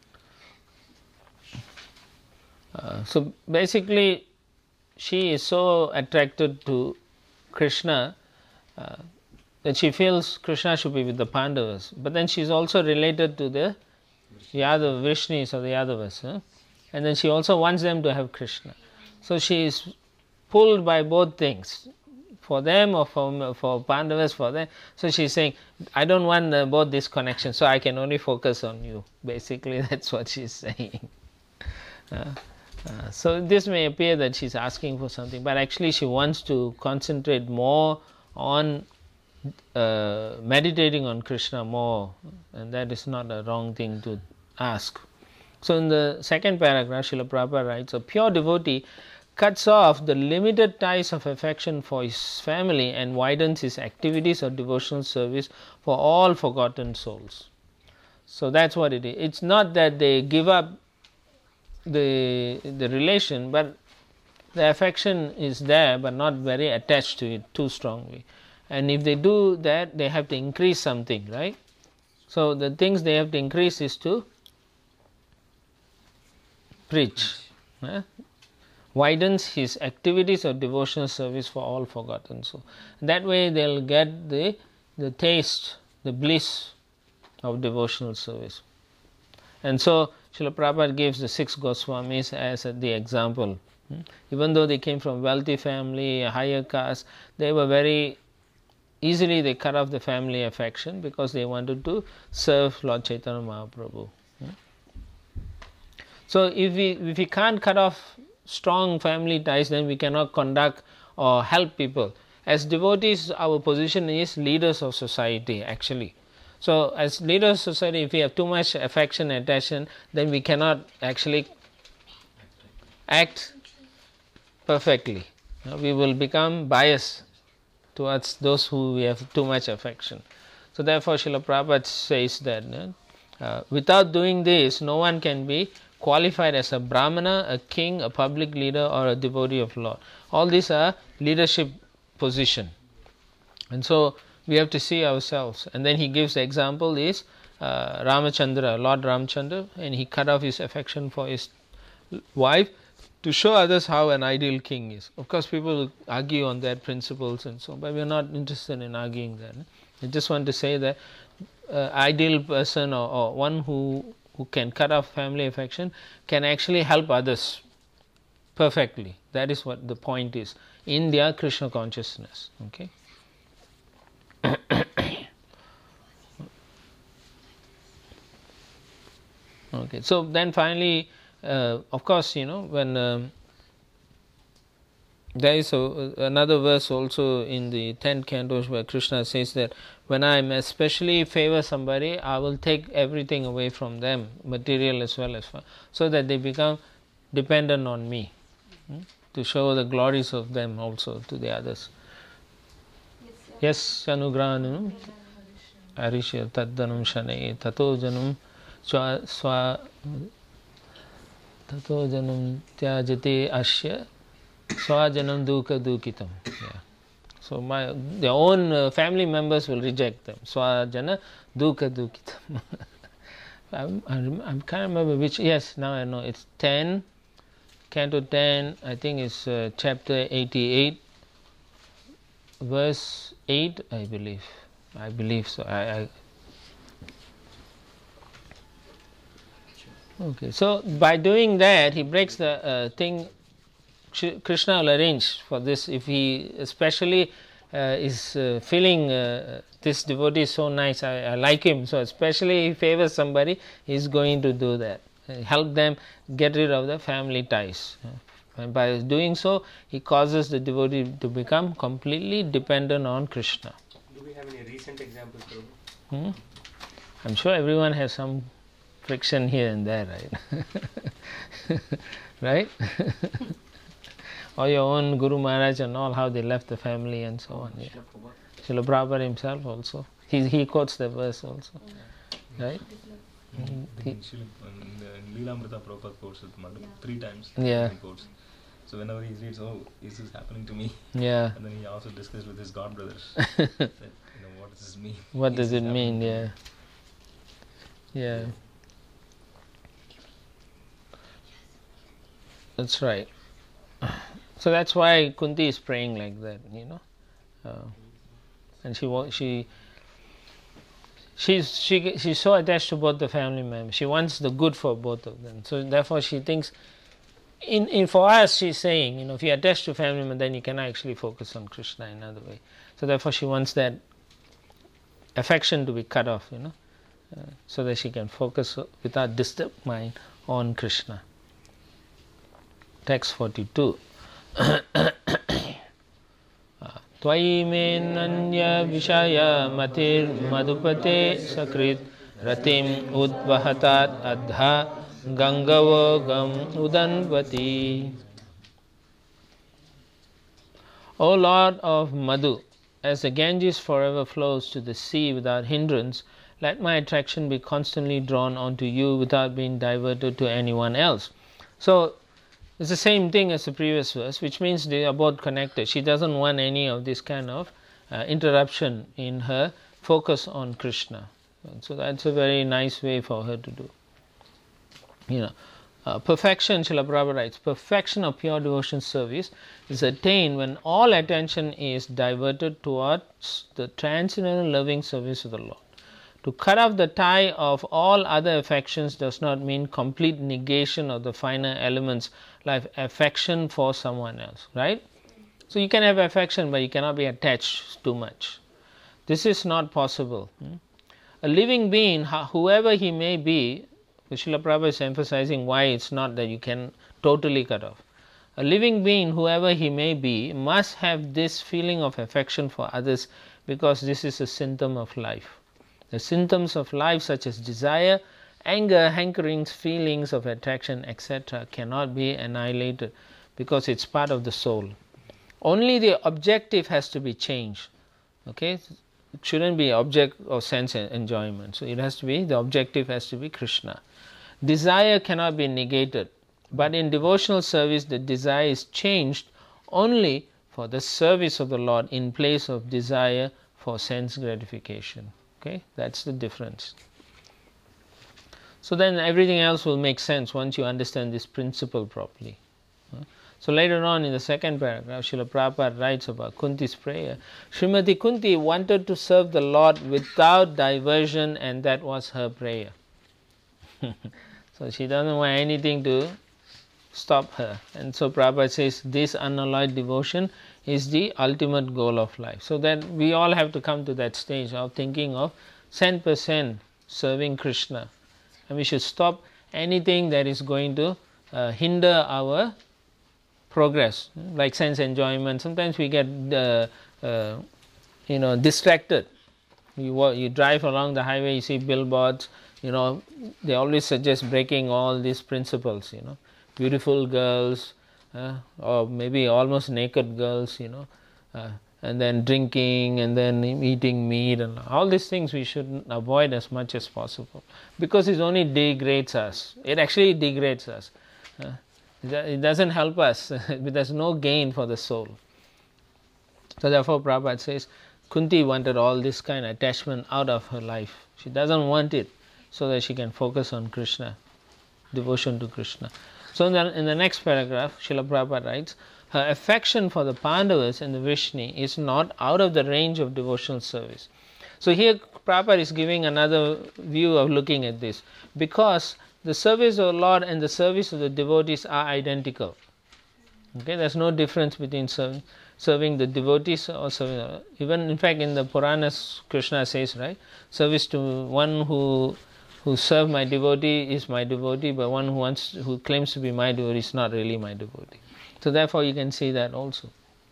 Uh, so basically, she is so attracted to Krishna uh, that she feels Krishna should be with the Pandavas. But then she is also related to the Yadav Vrishnis or the Yadavas. Huh? And then she also wants them to have Krishna. So she is pulled by both things, for them or for for Pandavas, for them. So she's saying, I don't want uh, both this connection, so I can only focus on you. Basically, that's what she's saying. Uh, uh, so this may appear that she's asking for something, but actually she wants to concentrate more on uh, meditating on Krishna more, and that is not a wrong thing to ask. So in the second paragraph, Srila Prabhupada writes, a pure devotee cuts off the limited ties of affection for his family and widens his activities of devotional service for all forgotten souls. So that's what it is. It's not that they give up the the relation, but the affection is there, but not very attached to it too strongly. And if they do that, they have to increase something, right? So the things they have to increase is to preach. Eh? Widens his activities of devotional service for all forgotten. So that way they'll get the the taste, the bliss of devotional service. And so Srila Prabhupada gives the six Goswamis as the example. Even though they came from wealthy family, a higher caste, they were very easily they cut off the family affection because they wanted to serve Lord Chaitanya Mahaprabhu. So if we if we can't cut off strong family ties, then we cannot conduct or help people. As devotees, our position is leaders of society actually. So as leaders of society, if we have too much affection and attention, then we cannot actually act perfectly. We will become biased towards those who we have too much affection. So therefore Srila Prabhupada says that uh, without doing this, no one can be qualified as a Brahmana, a king, a public leader, or a devotee of Lord. All these are leadership position. And so we have to see ourselves. And then he gives the example is uh, Ramachandra, Lord Ramachandra, and he cut off his affection for his wife to show others how an ideal king is. Of course, people argue on that principles and so on, but we are not interested in arguing that. I just want to say that uh, ideal person or, or one who who can cut off family affection can actually help others perfectly. That is what the point is in their Krishna consciousness. Okay. Okay. So then finally, uh, of course, you know, when um, there is a, another verse also in the tenth canto where Krishna says that when I am especially favor somebody, I will take everything away from them, material as well as far, so that they become dependent on me, hmm? to show the glories of them also to the others. Yes, anugrahanu arishya taddanam shane tato janam swa swa tato janam tyajate asya swajanam dukkha dukhitam. Yeah. So my their own uh, family members will reject them. Swajana dukkha dukhitam. I'm, I'm, I can't remember which. Yes, now I know. It's ten, Canto ten. I think it's uh, chapter eighty-eight, verse eight. I believe. I believe so. I. I okay. So by doing that, he breaks the uh, thing. Krishna will arrange for this if he especially uh, is uh, feeling uh, this devotee is so nice, I, I like him, so especially he favors somebody, he is going to do that, help them get rid of the family ties. And by doing so, he causes the devotee to become completely dependent on Krishna. Do we have any recent examples? Hmm? I'm sure everyone has some friction here and there, right? Right? Or your own Guru Maharaj and all, how they left the family and so on. Yeah. Srila Prabhupada himself also. He, he quotes the verse also. Right? Mm-hmm. He, in the Leelamrita Prabhupada quotes it three times. Yeah. He quotes. So whenever he reads, oh, is this happening to me? Yeah. And then he also discussed with his god brothers. That, you know, what does this mean? What does it mean? Yeah. Yeah. That's right. So that's why Kunti is praying like that, you know, uh, and she she she's she she's so attached to both the family members. She wants the good for both of them. So therefore, she thinks in, in for us, she's saying, you know, if you attach to family member, then you cannot actually focus on Krishna in another way. So therefore, she wants that affection to be cut off, you know, uh, so that she can focus without disturbed mind on Krishna. Text forty-two. Tvayi me nanya vishaya matir madhupate sakrit ratim udvahatat adha gangavo gam udanvati. O Lord of Madhu, as the Ganges forever flows to the sea without hindrance, let my attraction be constantly drawn onto you without being diverted to anyone else. So, it's the same thing as the previous verse, which means they are both connected. She doesn't want any of this kind of uh, interruption in her focus on Krishna. And so that's a very nice way for her to do. You know, uh, perfection, Srila Prabhupada writes, perfection of pure devotion service is attained when all attention is diverted towards the transcendental loving service of the Lord. To cut off the tie of all other affections does not mean complete negation of the finer elements like affection for someone else, right? So you can have affection, but you cannot be attached too much. This is not possible. A living being, whoever he may be, Srila Prabhupada is emphasizing why it's not that you can totally cut off. A living being, whoever he may be, must have this feeling of affection for others, because this is a symptom of life. The symptoms of life, such as desire, anger, hankerings, feelings of attraction, et cetera, cannot be annihilated because it's part of the soul. Only the objective has to be changed. Okay, it shouldn't be object of sense enjoyment. So it has to be, the objective has to be Krishna. Desire cannot be negated, but in devotional service, the desire is changed only for the service of the Lord in place of desire for sense gratification. Okay, that's the difference. So then everything else will make sense once you understand this principle properly. So later on in the second paragraph, Srila Prabhupada writes about Kunti's prayer. Srimati Kunti wanted to serve the Lord without diversion, and that was her prayer. So she doesn't want anything to stop her. And so Prabhupada says this unalloyed devotion is the ultimate goal of life. So that we all have to come to that stage of thinking of one hundred percent serving Krishna. And we should stop anything that is going to uh, hinder our progress, like sense enjoyment. Sometimes we get uh, uh, you know, distracted. You, walk, you drive along the highway, you see billboards, you know, they always suggest breaking all these principles, you know, beautiful girls, uh, or maybe almost naked girls, you know, uh, and then drinking and then eating meat, and all these things we should avoid as much as possible, because it only degrades us. It actually degrades us. Uh, it doesn't help us. There's no gain for the soul. So therefore Prabhupada says Kunti wanted all this kind of attachment out of her life. She doesn't want it, so that she can focus on Krishna, devotion to Krishna. So in the, in the next paragraph, Srila Prabhupada writes, her affection for the Pandavas and the Vrishni is not out of the range of devotional service. So here Prabhupada is giving another view of looking at this, because the service of the Lord and the service of the devotees are identical. Okay, there's no difference between serving, serving the devotees or serving. Even in fact in the Puranas, Krishna says, right, service to one who who serve my devotee is my devotee, but one who wants who claims to be my devotee is not really my devotee. So therefore you can see that also.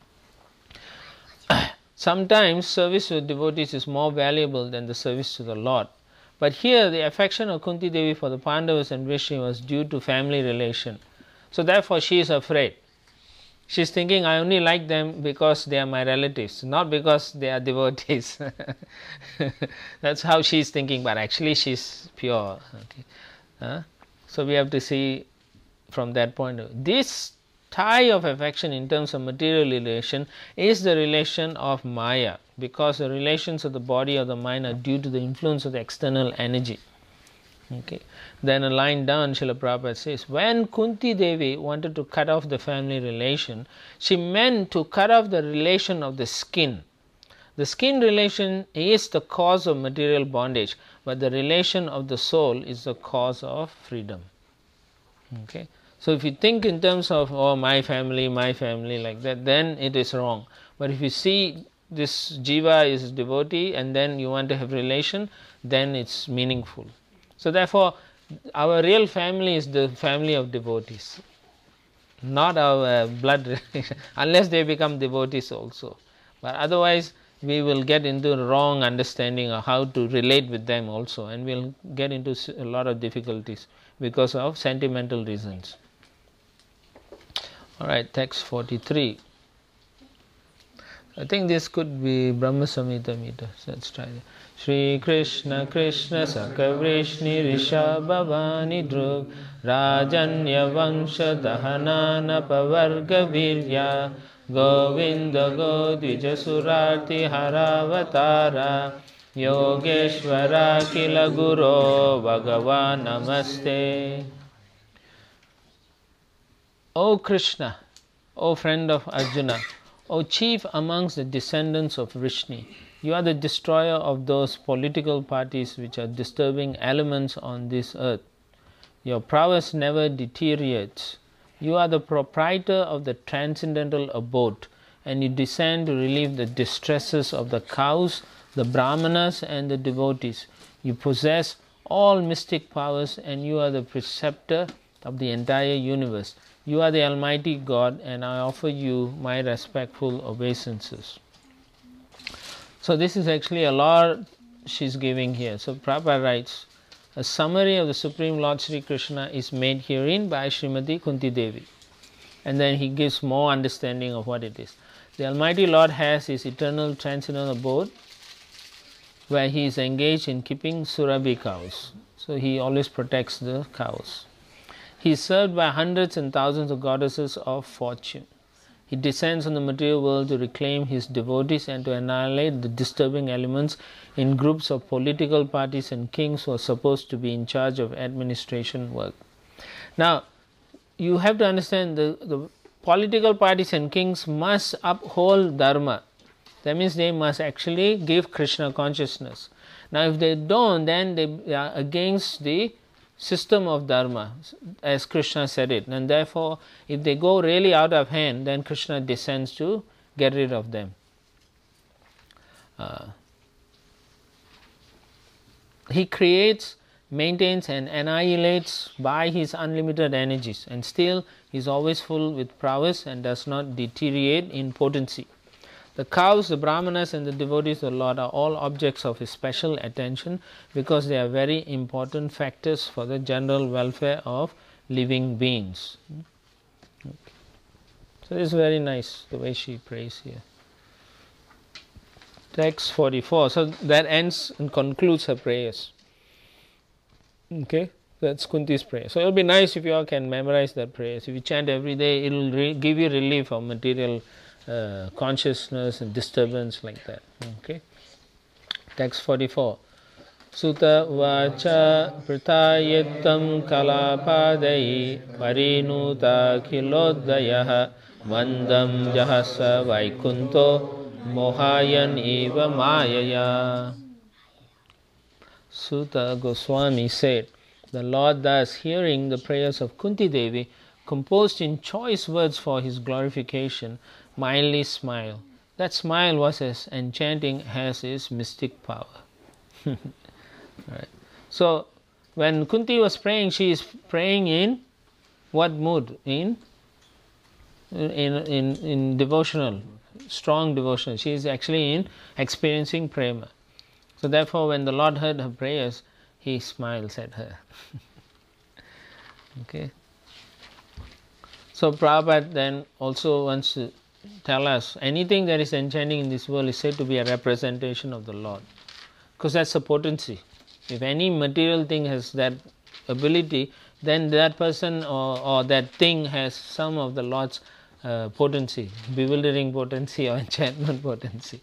Sometimes service to devotees is more valuable than the service to the Lord. But here the affection of Kunti Devi for the Pandavas and Vrishni was due to family relation. So therefore she is afraid. She's thinking, I only like them because they are my relatives, not because they are devotees. That's how she's thinking, but actually she's pure. Okay. Huh? So we have to see from that point of view. This tie of affection in terms of material relation is the relation of Maya, because the relations of the body or the mind are due to the influence of the external energy. Okay. Then a line down, Srila Prabhupada says, when Kunti Devi wanted to cut off the family relation, she meant to cut off the relation of the skin. The skin relation is the cause of material bondage, but the relation of the soul is the cause of freedom. Okay, so if you think in terms of oh my family, my family like that, then it is wrong. But if you see this jiva is devotee and then you want to have relation, then it's meaningful. So therefore, our real family is the family of devotees, not our blood relation, unless they become devotees also. But otherwise, we will get into a wrong understanding of how to relate with them also, and we'll get into a lot of difficulties because of sentimental reasons. Alright, text forty-three. I think this could be Brahma Samhita meter. So let's try that. Shri Krishna Krishna Sakha Vrishni Rishabhavani Drug Rajanya Vangsha Dahanana Pavarga Virya Govinda Godvija Surarti Haravatara Yogeshwara Kila Guru Bhagavan Namaste. O Krishna, O friend of Arjuna, O chief amongst the descendants of Vrishni, you are the destroyer of those political parties which are disturbing elements on this earth. Your prowess never deteriorates. You are the proprietor of the transcendental abode, and you descend to relieve the distresses of the cows, the brahmanas and the devotees. You possess all mystic powers, and you are the preceptor of the entire universe. You are the Almighty God, and I offer you my respectful obeisances. So this is actually a lot she's giving here. So Prabhupada writes, a summary of the Supreme Lord Sri Krishna is made herein by Srimati Kunti Devi. And then he gives more understanding of what it is. The Almighty Lord has his eternal transcendental abode where he is engaged in keeping Surabhi cows. So he always protects the cows. He is served by hundreds and thousands of goddesses of fortune. He descends on the material world to reclaim his devotees and to annihilate the disturbing elements in groups of political parties and kings who are supposed to be in charge of administration work. Now, you have to understand the, the political parties and kings must uphold dharma. That means they must actually give Krishna consciousness. Now, if they don't, then they are against the system of dharma, as Krishna said it, and therefore if they go really out of hand, then Krishna descends to get rid of them. Uh, he creates, maintains and annihilates by his unlimited energies, and still he is always full with prowess and does not deteriorate in potency. The cows, the brahmanas and the devotees of the Lord are all objects of his special attention because they are very important factors for the general welfare of living beings. Okay. So this is very nice, the way she prays here. Text forty-four. So that ends and concludes her prayers. Okay, that's Kunti's prayer. So it will be nice if you all can memorize that prayer. If you chant every day, it will re- give you relief of material Uh, consciousness and disturbance like that. Okay. Text forty-four. Sutta vacha pritayetam kalapadai parinuta khilodayah vandam jahasa vaikunto mohayan eva mayaya. Sutta Goswami said, the Lord thus, hearing the prayers of Kunti Devi, composed in choice words for his glorification, mildly smile. That smile was as enchanting as his mystic power. Right. So when Kunti was praying, she is praying in what mood? In in in, in devotional, strong devotional. She is actually in experiencing prema. So therefore when the Lord heard her prayers, he smiles at her. Okay. So Prabhupada then also wants to tell us anything that is enchanting in this world is said to be a representation of the Lord, because that's a potency. If any material thing has that ability, then that person or, or that thing has some of the Lord's uh, potency, bewildering potency or enchantment potency.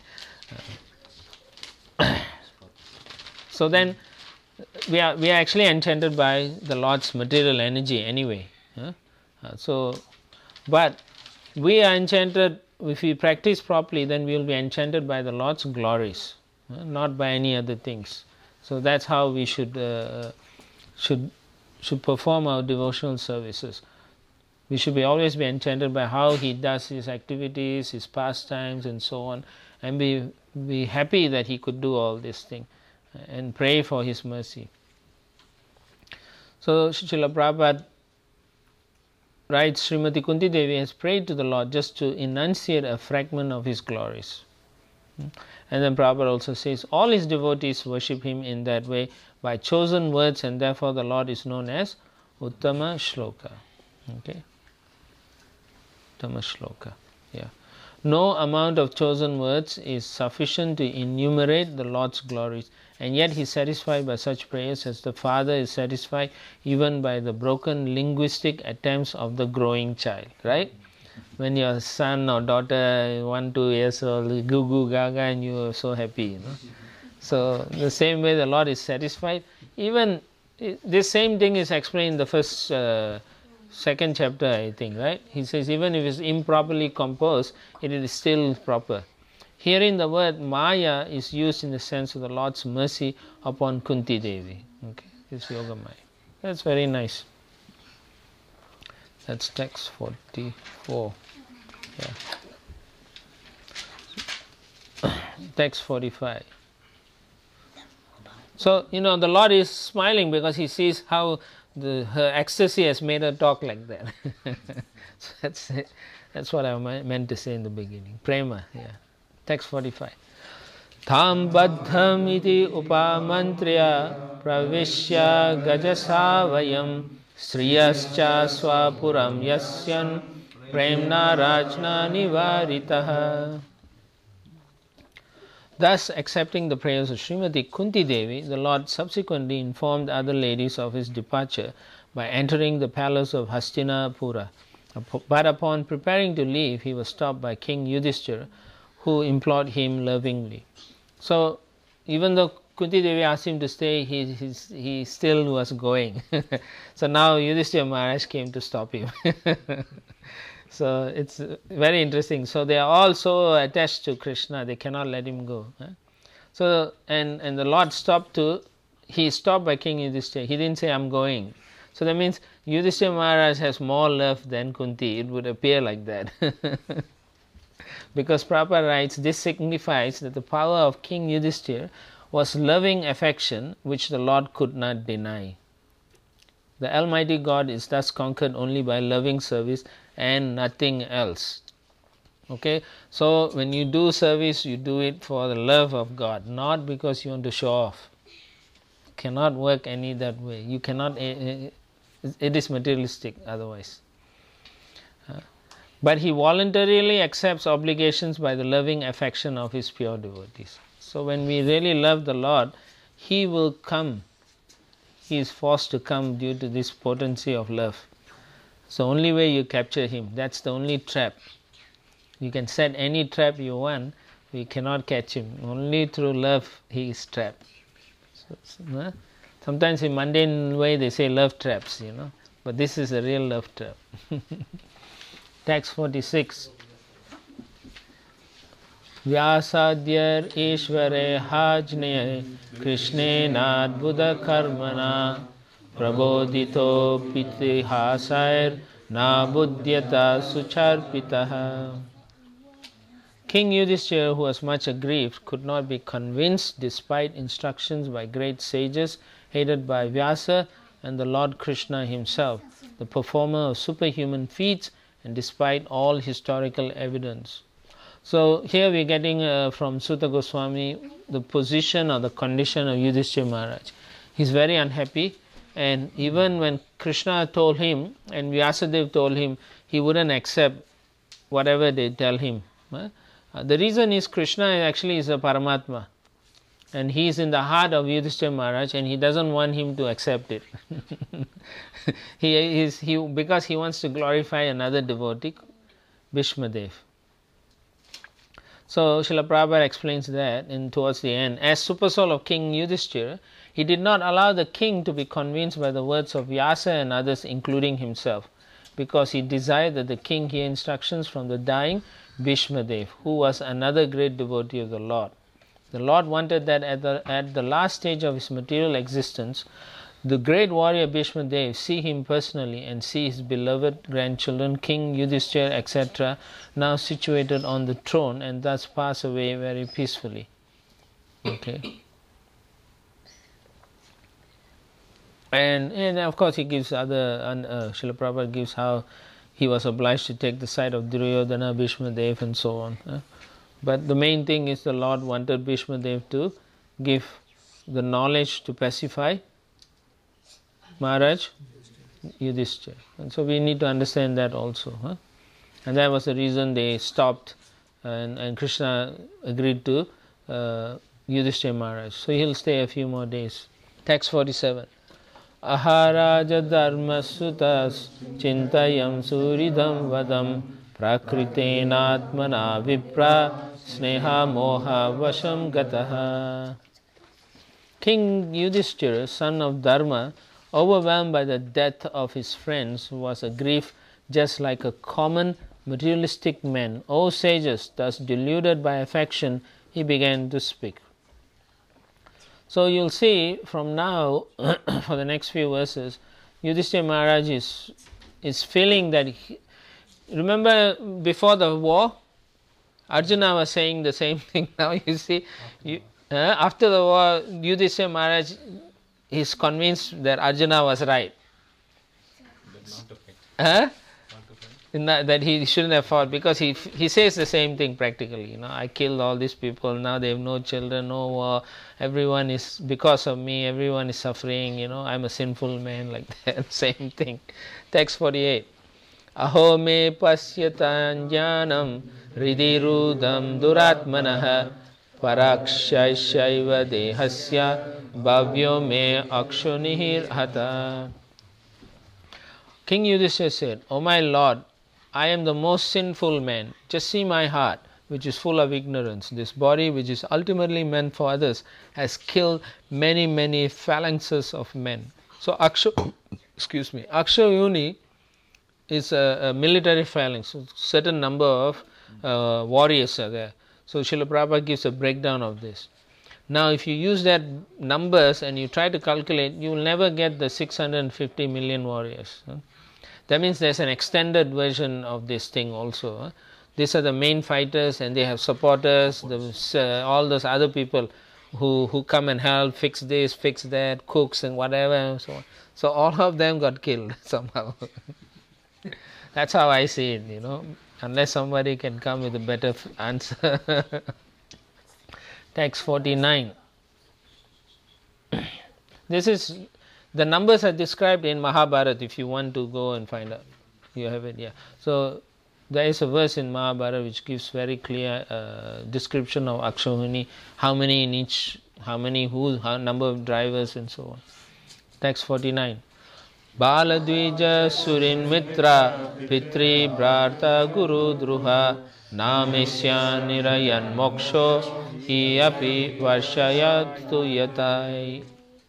Uh, so then we are we are actually enchanted by the Lord's material energy anyway. Huh? Uh, so, but we are enchanted, if we practice properly, then we will be enchanted by the Lord's glories, uh, not by any other things. So that's how we should uh, should should perform our devotional services. We should be always be enchanted by how he does his activities, his pastimes, and so on, and be be happy that he could do all this thing, and pray for his mercy. So Srila Prabhupada writes, Srimati Kunti Devi has prayed to the Lord just to enunciate a fragment of his glories. And then Prabhupada also says, all his devotees worship him in that way by chosen words, and therefore the Lord is known as Uttama Shloka. Okay? Uttama Shloka. Yeah. No amount of chosen words is sufficient to enumerate the Lord's glories, and yet he is satisfied by such prayers as the father is satisfied even by the broken linguistic attempts of the growing child. Right? When your son or daughter, one, two years old, goo goo gaga, and you are so happy, you know. So, the same way the Lord is satisfied. Even this same thing is explained in the first, uh, second chapter, I think, right? He says, even if it's improperly composed, it is still proper. Herein the word Maya is used in the sense of the Lord's mercy upon Kunti Devi. Okay, this Yoga Maya. That's very nice. That's text forty-four. Yeah. Text forty-five. So, you know, the Lord is smiling because he sees how the, her ecstasy has made her talk like that. So that's it. That's what I meant to say in the beginning. Prema, yeah. Text forty-five. Tham baddham iti upamantriya pravishya gajasavayam Sriyascha swapuram yasyan premna rajna nivaritaha. Thus, accepting the prayers of Srimati Kunti Devi, the Lord subsequently informed other ladies of his departure by entering the palace of Hastinapura. But upon preparing to leave, he was stopped by King Yudhishthira, who implored him lovingly. So, even though Kunti Devi asked him to stay, he, he, he still was going. So now Yudhishthira Maharaj came to stop him. So it's very interesting. So they are all so attached to Krishna, they cannot let him go. So, and, and the Lord stopped to, he stopped by King Yudhishthira. He didn't say, I'm going. So that means Yudhishthira Maharaj has more love than Kunti. It would appear like that. Because Prabhupada writes, this signifies that the power of King Yudhishthira was loving affection which the Lord could not deny. The Almighty God is thus conquered only by loving service and nothing else. Okay, so when you do service, you do it for the love of God, not because you want to show off. It cannot work any that way. You cannot, it is materialistic otherwise. But he voluntarily accepts obligations by the loving affection of his pure devotees. So when we really love the Lord, he will come. He is forced to come due to this potency of love. It's the only way you capture him. That's the only trap. You can set any trap you want, we cannot catch him. Only through love he is trapped. So, uh, sometimes in mundane way they say love traps, you know, but this is a real love trap. Text forty-six. Vyasadyar Ishvare Hajne Krishne Nadbuddha Karmana Prabodhito Pitihasair Nabuddhyata Sucharpitaha. King Yudhishthira, who was much aggrieved, could not be convinced despite instructions by great sages, aided by Vyasa and the Lord Krishna himself, the performer of superhuman feats, and despite all historical evidence. So here we are getting uh, from Sutta Goswami the position or the condition of Yudhishthira Maharaj. He is very unhappy, and even when Krishna told him and Vyasadeva told him, he wouldn't accept whatever they tell him. Uh, the reason is Krishna actually is a Paramatma, and he is in the heart of Yudhishthira Maharaj, and he doesn't want him to accept it. he is he because he wants to glorify another devotee, Bhishmadev. So Srila Prabhupada explains that in towards the end, as supersoul of King Yudhishthira, he did not allow the king to be convinced by the words of Vyasa and others, including himself, because he desired that the king hear instructions from the dying Bhishmadev, who was another great devotee of the Lord. The Lord wanted that at the, at the last stage of his material existence, The great warrior Bhishma Dev, see him personally and see his beloved grandchildren, King Yudhishthira, et cetera, now situated on the throne and thus pass away very peacefully. Okay. And, and of course he gives other, uh, Srila Prabhupada gives how he was obliged to take the side of Duryodhana, Bhishma Dev and so on. Uh. But the main thing is the Lord wanted Bhishma Dev to give the knowledge to pacify Maharaj Yudhishthira. And so we need to understand that also. Huh? And that was the reason they stopped and, and Krishna agreed to uh, Yudhishthira Maharaj. So he'll stay a few more days. Text forty-seven. Aharaja dharma sutas chintayam suridam vadam prakritenatmana vipra sneha moha vasham gataha. King Yudhishthira, son of Dharma, overwhelmed by the death of his friends, was a grief just like a common materialistic man. O sages, thus deluded by affection, he began to speak. So you'll see from now, for the next few verses, Yudhishthira Maharaj is, is feeling that, he, remember before the war, Arjuna was saying the same thing. Now you see, you, uh, after the war, Yudhishthira Maharaj is convinced that Arjuna was right. Huh? In that, that he shouldn't have fought, because he he says the same thing practically. You know, I killed all these people. Now they have no children, no war. Everyone is, because of me, everyone is suffering. You know, I'm a sinful man, like that. Same thing. Text forty-eight. Aho me pasyatan jnanam hridirudam duratmanaha parakshayshaiva dehasya bhavyo me akshonihir hata. King Yudhishthira said, O my Lord, I am the most sinful man. Just see my heart, which is full of ignorance. This body, which is ultimately meant for others, has killed many, many phalanxes of men. So, Aksha, excuse me, Akshayuni is a, a military phalanx. So certain number of uh, warriors are there. So, Srila Prabhupada gives a breakdown of this. Now, if you use that numbers and you try to calculate, you will never get the six hundred fifty million warriors. Huh? That means there's an extended version of this thing also. Huh? These are the main fighters, and they have supporters, the, uh, all those other people who, who come and help, fix this, fix that, cooks and whatever and so on. So all of them got killed somehow. That's how I see it, you know, unless somebody can come with a better answer. Text forty-nine. This is, the numbers are described in Mahabharata if you want to go and find out. You have it, yeah. So there is a verse in Mahabharata which gives very clear uh, description of Akshayuni, how many in each, how many, who, how number of drivers and so on. Text forty-nine. Baladvija Surin Mitra Pitri Brarta Guru Druha Namisya Nirayan Moksho Hiyapi Varshayatu Yatai.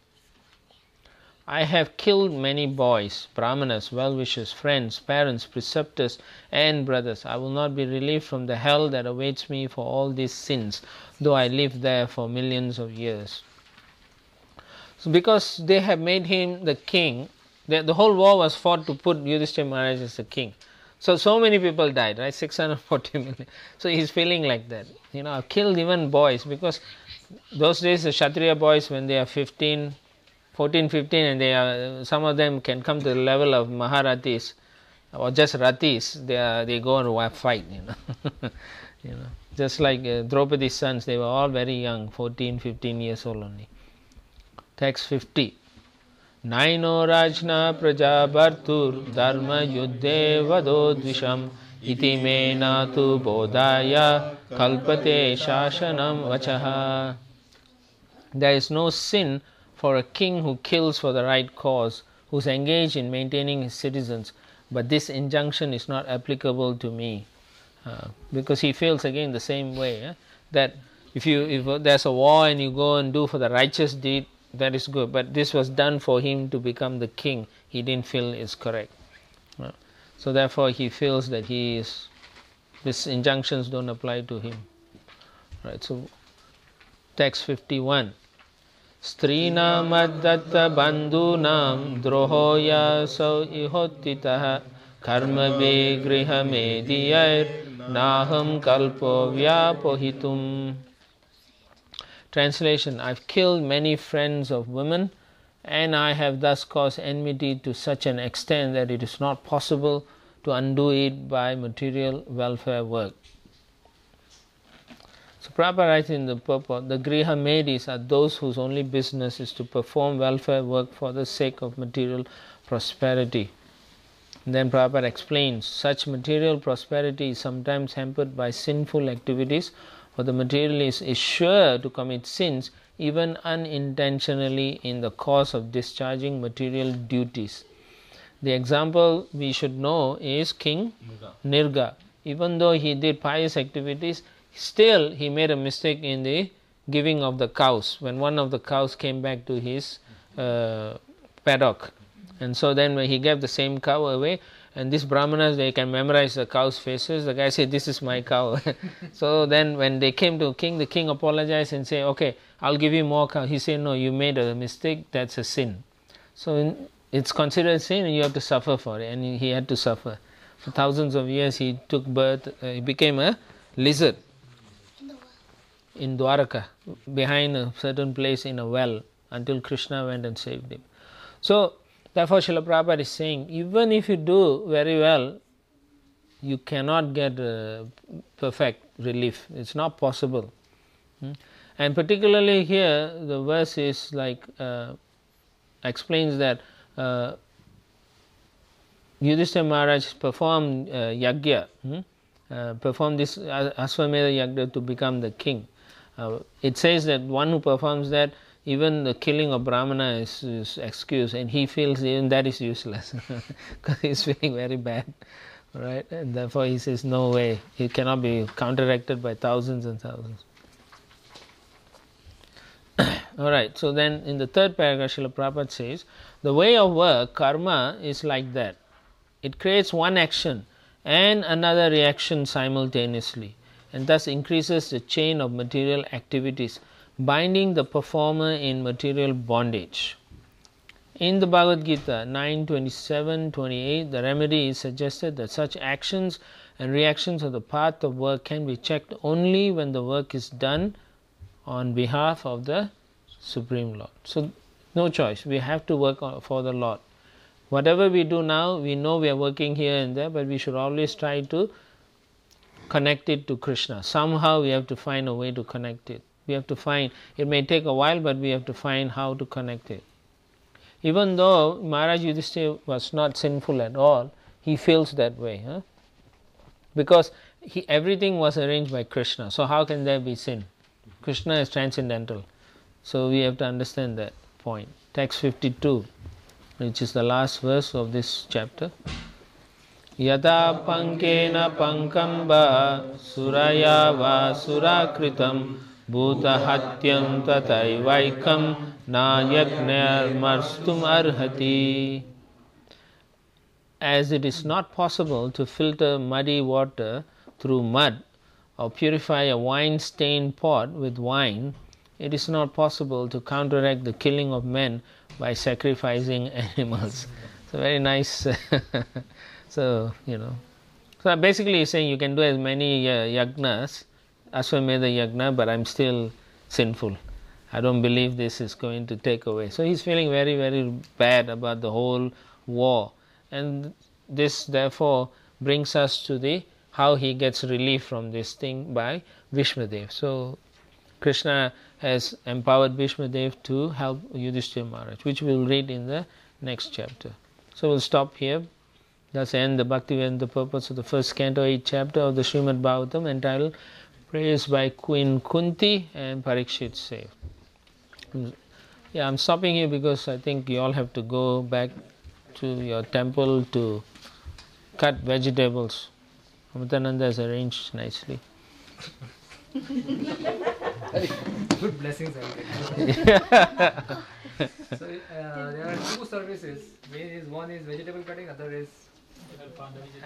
I have killed many boys, brahmanas, well-wishers, friends, parents, preceptors and brothers. I will not be relieved from the hell that awaits me for all these sins, though I live there for millions of years. So because they have made him the king, the, the whole war was fought to put Yudhishthira Maharaj as the king. So, so many people died, right? six hundred forty million. So he's feeling like that. You know, I've killed even boys, because those days the Kshatriya boys, when they are fifteen, fourteen, fifteen, and they are, some of them can come to the level of Maharatis or just Ratis, they are, they go and fight, you know. You know, just like uh, Draupadi's sons, they were all very young, fourteen, fifteen years old only. Text fifty. Naino rajna prajabartur dharma yuddhe vadodvisham iti me natu bodhaya kalpate shashanam vachaha. There is no sin for a king who kills for the right cause, who is engaged in maintaining his citizens, but this injunction is not applicable to me. Uh, because he feels again the same way, eh? That if you if there's a war and you go and do for the righteous deed, that is good, but this was done for him to become the king. He didn't feel is correct. Uh, so therefore he feels that he is, these injunctions don't apply to him. Right. So text fifty-one. Strinam addatta bandhunam drohoya sau ihottitah karma vigriha mediyar naham kalpo vyapohitum. Translation: I've killed many friends of women, and I have thus caused enmity to such an extent that it is not possible to undo it by material welfare work. So Prabhupada writes in the purport, the Griha Medis are those whose only business is to perform welfare work for the sake of material prosperity. And then Prabhupada explains, such material prosperity is sometimes hampered by sinful activities, for the materialist is sure to commit sins even unintentionally in the course of discharging material duties. The example we should know is King Nirga. Even though he did pious activities, still he made a mistake in the giving of the cows, when one of the cows came back to his uh, paddock. And so then when he gave the same cow away, and these brahmanas, they can memorize the cow's faces. The guy said, this is my cow. So then when they came to king, the king apologized and said, okay, I'll give you more cow. He said, no, you made a mistake, that's a sin. So in, it's considered a sin and you have to suffer for it. And he had to suffer. For thousands of years he took birth, uh, he became a lizard in Dwaraka, behind a certain place in a well, until Krishna went and saved him. So therefore Srila Prabhupada is saying, even if you do very well, you cannot get uh, perfect relief. It's not possible. Hmm? And particularly here, the verse is like, uh, explains that uh, Yudhishthira Maharaj performed uh, yagya, hmm? uh, performed this Aswamedha yagya to become the king. Uh, it says that one who performs that, even the killing of Brahmana is, is excused, and he feels even that is useless because he's feeling very bad, right? And therefore he says, no way, it cannot be counteracted by thousands and thousands. Alright, so then in the third paragraph, Srila Prabhupada says, the way of work, karma, is like that. It creates one action and another reaction simultaneously, and thus increases the chain of material activities, binding the performer in material bondage. In the Bhagavad Gita nine twenty-seven twenty-eight, the remedy is suggested that such actions and reactions of the path of work can be checked only when the work is done on behalf of the Supreme Lord. So, no choice, we have to work for the Lord. Whatever we do now, we know we are working here and there, but we should always try to connect it to Krishna. Somehow we have to find a way to connect it. We have to find, it may take a while, but we have to find how to connect it. Even though Maharaj Yudhishthira was not sinful at all, he feels that way. Huh? Because he, everything was arranged by Krishna. So how can there be sin? Krishna is transcendental. So we have to understand that point. Text fifty-two, which is the last verse of this chapter. Yada pankena pankamba suraya va surakritam bhuta hatyam tataivaikam na yajnayar marstum arhati. As it is not possible to filter muddy water through mud or purify a wine-stained pot with wine, it is not possible to counteract the killing of men by sacrificing animals. So very nice. So, you know. So basically he's saying you can do as many uh, yagnas, Aswamedha yagna, but I'm still sinful. I don't believe this is going to take away. So he's feeling very, very bad about the whole war. And this therefore brings us to the how he gets relief from this thing by Bhishmadev. So Krishna has empowered Bhishmadev to help Yudhishthira Maharaj, which we'll read in the next chapter. So we'll stop here. Thus end the Bhaktivedanta purpose of the first canto, eighth chapter of the Srimad Bhagavatam, entitled Praise by Queen Kunti and Parikshit saved. Yeah, I'm stopping here because I think you all have to go back to your temple to cut vegetables. Amritananda has arranged nicely. Good blessings. So uh, there are two services. One is vegetable cutting, other is